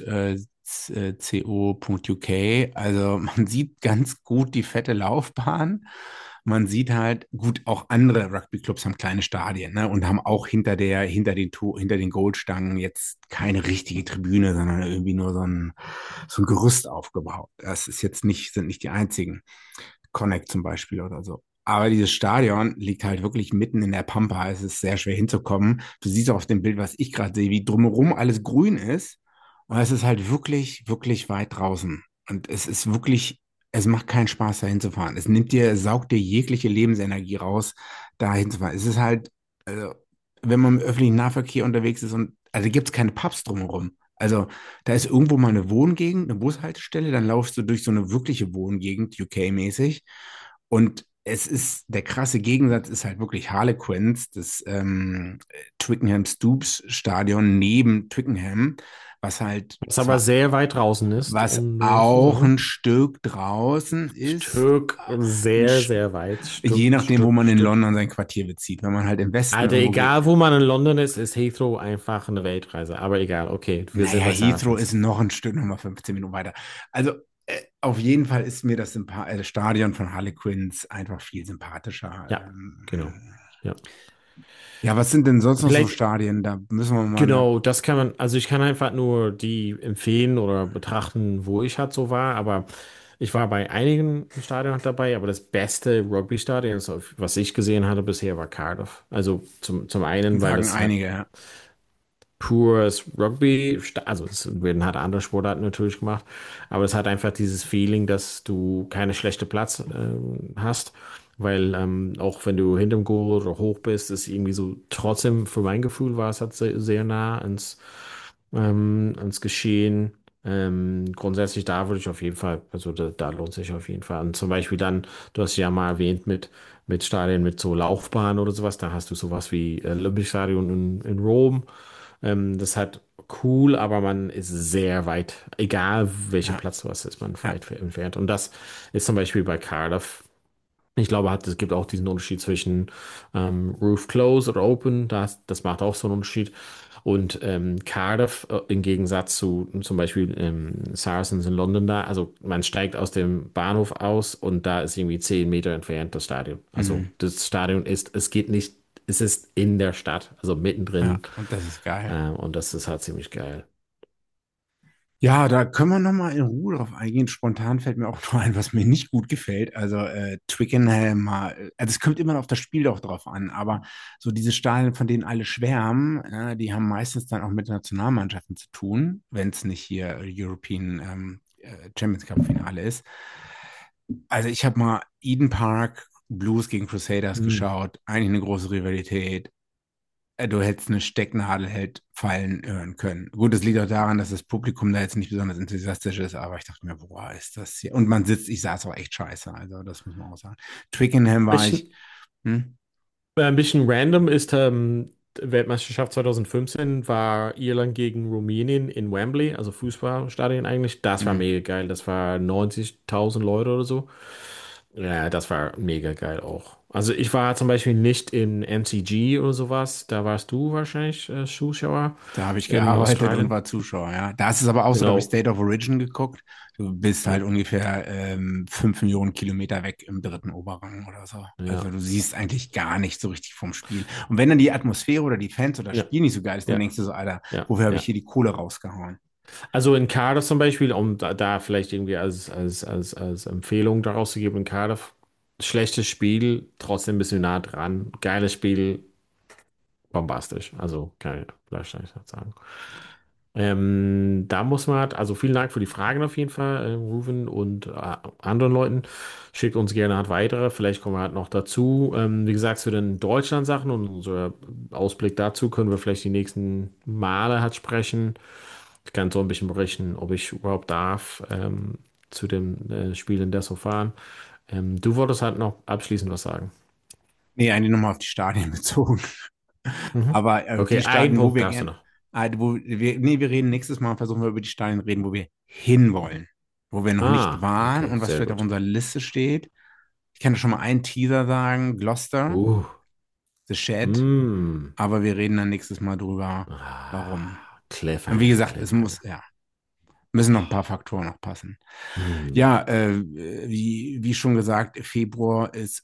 co Punkt uk. Also man sieht ganz gut die fette Laufbahn. man sieht halt, gut, auch andere Rugby-Clubs haben kleine Stadien, ne, und haben auch hinter der, hinter den, To- hinter den Goalstangen jetzt keine richtige Tribüne, sondern irgendwie nur so ein, so ein Gerüst aufgebaut. Das ist jetzt nicht, sind nicht die einzigen. Connect zum Beispiel oder so. Aber dieses Stadion liegt halt wirklich mitten in der Pampa. Es ist sehr schwer hinzukommen. Du siehst auch auf dem Bild, was ich gerade sehe, wie drumherum alles grün ist. Und es ist halt wirklich, wirklich weit draußen. Und es ist wirklich, es macht keinen Spaß, da hinzufahren. Es nimmt dir, es saugt dir jegliche Lebensenergie raus, da hinzufahren. Es ist halt, also, wenn man im öffentlichen Nahverkehr unterwegs ist und, also gibt es keine Pubs drumherum. Also, da ist irgendwo mal eine Wohngegend, eine Bushaltestelle, dann laufst du durch so eine wirkliche Wohngegend, U K-mäßig. Und es ist, der krasse Gegensatz ist halt wirklich Harlequins, das ähm, Twickenham Stoops Stadion neben Twickenham, was halt Was aber zwar, sehr weit draußen ist, was um nur zu auch sagen. ein Stück draußen ist, Stück, ein, sehr, St- sehr weit. je Stück, nachdem, wo Stück, man in Stück. London sein Quartier bezieht. Wenn man halt im Westen Also irgendwo geht. egal, wo man in London ist, ist Heathrow einfach eine Weltreise. Aber egal, okay, wir sind Naja, bei Heathrow Saracens. ist noch ein Stück, nochmal fünfzehn Minuten weiter. Also äh, auf jeden Fall ist mir das Sympa äh, Stadion von Harlequins einfach viel sympathischer. Ja, genau. Ähm, Ja. ja, was sind denn sonst noch so Vielleicht, Stadien? Da müssen wir mal nach. genau, das kann man, also ich kann einfach nur die empfehlen oder betrachten, wo ich halt so war, aber ich war bei einigen Stadien halt dabei, aber das beste Rugby-Stadion, so, was ich gesehen hatte bisher, war Cardiff. Also zum, zum einen, weil Sagen das halt einige, ja. pures Rugby, also es werden halt andere Sportarten natürlich gemacht, aber es hat einfach dieses Feeling, dass du keine schlechte Platz ähm, hast, weil ähm, auch wenn du hinterm Goal oder hoch bist, ist irgendwie so, trotzdem für mein Gefühl war es halt sehr, sehr nah ans, ähm, ans Geschehen. Ähm, grundsätzlich da würde ich auf jeden Fall, also da, da lohnt sich auf jeden Fall. Und zum Beispiel dann, du hast ja mal erwähnt mit, mit Stadien mit so Laufbahn oder sowas, da hast du sowas wie äh, Olympiastadion in, in Rom. Ähm, das ist halt cool, aber man ist sehr weit, egal welchen Ja, Platz du hast, ist man ja. weit entfernt. Und das ist zum Beispiel bei Cardiff. Ich glaube, hat, es gibt auch diesen Unterschied zwischen ähm, Roof Close oder Open. Das, das macht auch so einen Unterschied. Und ähm, Cardiff äh, im Gegensatz zu zum Beispiel ähm, Saracens in London da, also man steigt aus dem Bahnhof aus und da ist irgendwie zehn Meter entfernt das Stadion. Also Mhm. das Stadion ist, es geht nicht, es ist in der Stadt, also mittendrin. Ja, und das ist geil. Äh, und das ist halt ziemlich geil. Ja, da können wir nochmal in Ruhe drauf eingehen. Spontan fällt mir auch noch ein, was mir nicht gut gefällt. Also äh, Twickenham, mal- also es kommt immer auf das Spiel doch drauf an, aber so diese Stadien, von denen alle schwärmen, äh, die haben meistens dann auch mit Nationalmannschaften zu tun, wenn es nicht hier European ähm, äh, Champions Cup Finale ist. Also ich habe mal Eden Park Blues gegen Crusaders Hm. geschaut, eigentlich eine große Rivalität. Äh, Du hättest eine Stecknadel hält fallen hören können. Gut, das liegt auch daran, dass das Publikum da jetzt nicht besonders enthusiastisch ist, aber ich dachte mir, boah, ist das hier. Und man sitzt, ich saß auch echt scheiße, also das muss man auch sagen. Twickenham war ich, Bisschen, hm? äh, ein bisschen random ist ähm, Weltmeisterschaft zwanzig fünfzehn war Irland gegen Rumänien in Wembley, also Fußballstadion eigentlich. Das war Hm. mega geil. Das war neunzigtausend Leute oder so. Ja, das war mega geil auch. Also ich war zum Beispiel nicht in M C G oder sowas. Da warst du wahrscheinlich äh, Zuschauer Da habe ich in gearbeitet und Australien. war Zuschauer, ja. Da ist es aber auch so, da habe ich Genau. State of Origin geguckt. Du bist halt Ja, ungefähr ähm, fünf Millionen Kilometer weg im dritten Oberrang oder so. Also ja, du siehst eigentlich gar nicht so richtig vom Spiel. Und wenn dann die Atmosphäre oder die Fans oder das ja, Spiel nicht so geil ist, dann ja, denkst du so, Alter, ja, wofür habe ich ja. hier die Kohle rausgehauen? Also in Cardiff zum Beispiel, um da, da vielleicht irgendwie als, als, als, als Empfehlung daraus zu geben, in Cardiff, schlechtes Spiel, trotzdem ein bisschen nah dran. Geiles Spiel, bombastisch. Also kann ich vielleicht nicht sagen. Ähm, da muss man halt, also vielen Dank für die Fragen auf jeden Fall, äh, Rufen und äh, anderen Leuten. Schickt uns gerne halt weitere. Vielleicht kommen wir halt noch dazu. Ähm, wie gesagt, zu den Deutschland-Sachen und unser Ausblick dazu können wir vielleicht die nächsten Male halt sprechen. Ich kann so ein bisschen berichten, ob ich überhaupt darf, ähm, zu dem äh, Spiel in Dessau fahren. Ähm, du wolltest halt noch abschließend was sagen. Nee, eigentlich nochmal auf die Stadien bezogen. Mhm. Aber äh, die Okay, einen Stadien, wo Punkt wir darfst du gern, noch. äh, wo wir, nee, wir reden nächstes Mal, versuchen wir über die Stadien reden, wo wir hinwollen. Wo wir noch nicht Ah, waren okay, und was sehr vielleicht auf gut. unserer Liste steht. Ich kann schon mal einen Teaser sagen, Gloucester, Uh, The Shed, mm. aber wir reden dann nächstes Mal drüber, warum. Ah, Und wie Cliffhanger, gesagt, es muss, Cliffhanger. ja, Müssen noch ein paar Faktoren noch passen. Mhm. Ja, äh, wie, wie schon gesagt, Februar ist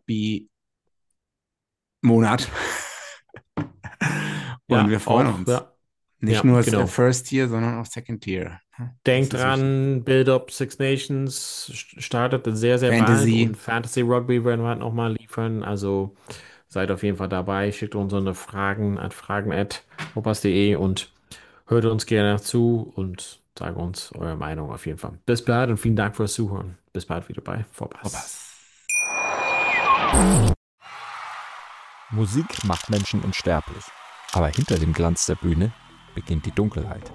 Rugby-Monat. Und ja, wir freuen auch, uns. Ja. Nicht ja, nur genau. First Tier, sondern auch Second Tier. Denkt dran, Build Up Six Nations startet sehr, sehr Fantasy. bald und Fantasy Rugby werden wir halt nochmal liefern. Also seid auf jeden Fall dabei. Schickt uns so eine Fragen at fragen at vorpass punkt de und hört uns gerne zu und sagt uns eure Meinung auf jeden Fall. Bis bald und vielen Dank fürs Zuhören. Bis bald wieder bei Vorpass. Vorpass. Musik macht Menschen unsterblich. Aber hinter dem Glanz der Bühne beginnt die Dunkelheit.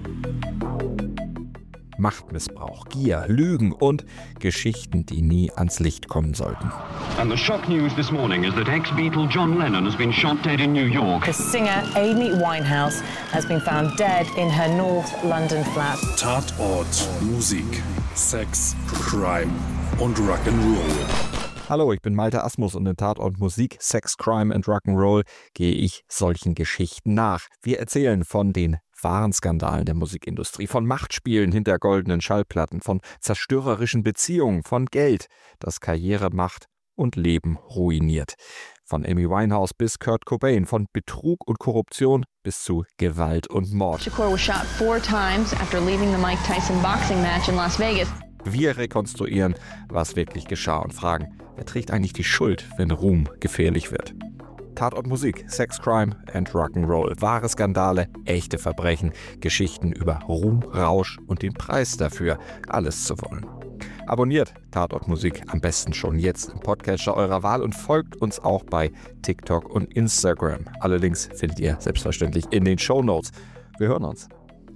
Machtmissbrauch, Gier, Lügen und Geschichten, die nie ans Licht kommen sollten. And the shock news this morning is that ex-Beatle John Lennon has been shot dead in New York. The singer Amy Winehouse has been found dead in her North London flat. Tatort, Musik, Sex, Crime und Rock'n'Roll. Hallo, ich bin Malte Asmus und in Tatort Musik, Sex, Crime and Rock'n'Roll gehe ich solchen Geschichten nach. Wir erzählen von den wahren Skandalen der Musikindustrie, von Machtspielen hinter goldenen Schallplatten, von zerstörerischen Beziehungen, von Geld, das Karriere, Macht und Leben ruiniert. Von Amy Winehouse bis Kurt Cobain, von Betrug und Korruption bis zu Gewalt und Mord. Shakur was shot four times after leaving the Mike Tyson boxing match in Las Vegas. Wir rekonstruieren, was wirklich geschah und fragen, wer trägt eigentlich die Schuld, wenn Ruhm gefährlich wird? Tatort Musik, Sex, Crime and Rock'n'Roll. Wahre Skandale, echte Verbrechen, Geschichten über Ruhm, Rausch und den Preis dafür, alles zu wollen. Abonniert Tatort Musik am besten schon jetzt im Podcatcher eurer Wahl und folgt uns auch bei TikTok und Instagram. Alle Links findet ihr selbstverständlich in den Shownotes. Wir hören uns.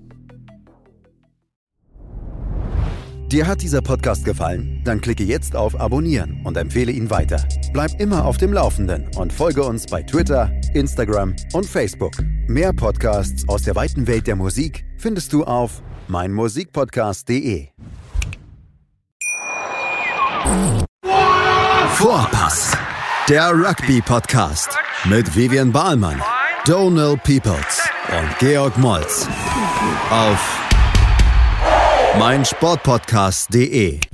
Dir hat dieser Podcast gefallen? Dann klicke jetzt auf Abonnieren und empfehle ihn weiter. Bleib immer auf dem Laufenden und folge uns bei Twitter, Instagram und Facebook. Mehr Podcasts aus der weiten Welt der Musik findest du auf mein musikpodcast punkt de. Vorpass, der Rugby-Podcast mit Vivian Bahlmann, Donald Peoples und Georg Moltz auf mein Sportpodcast punkt de.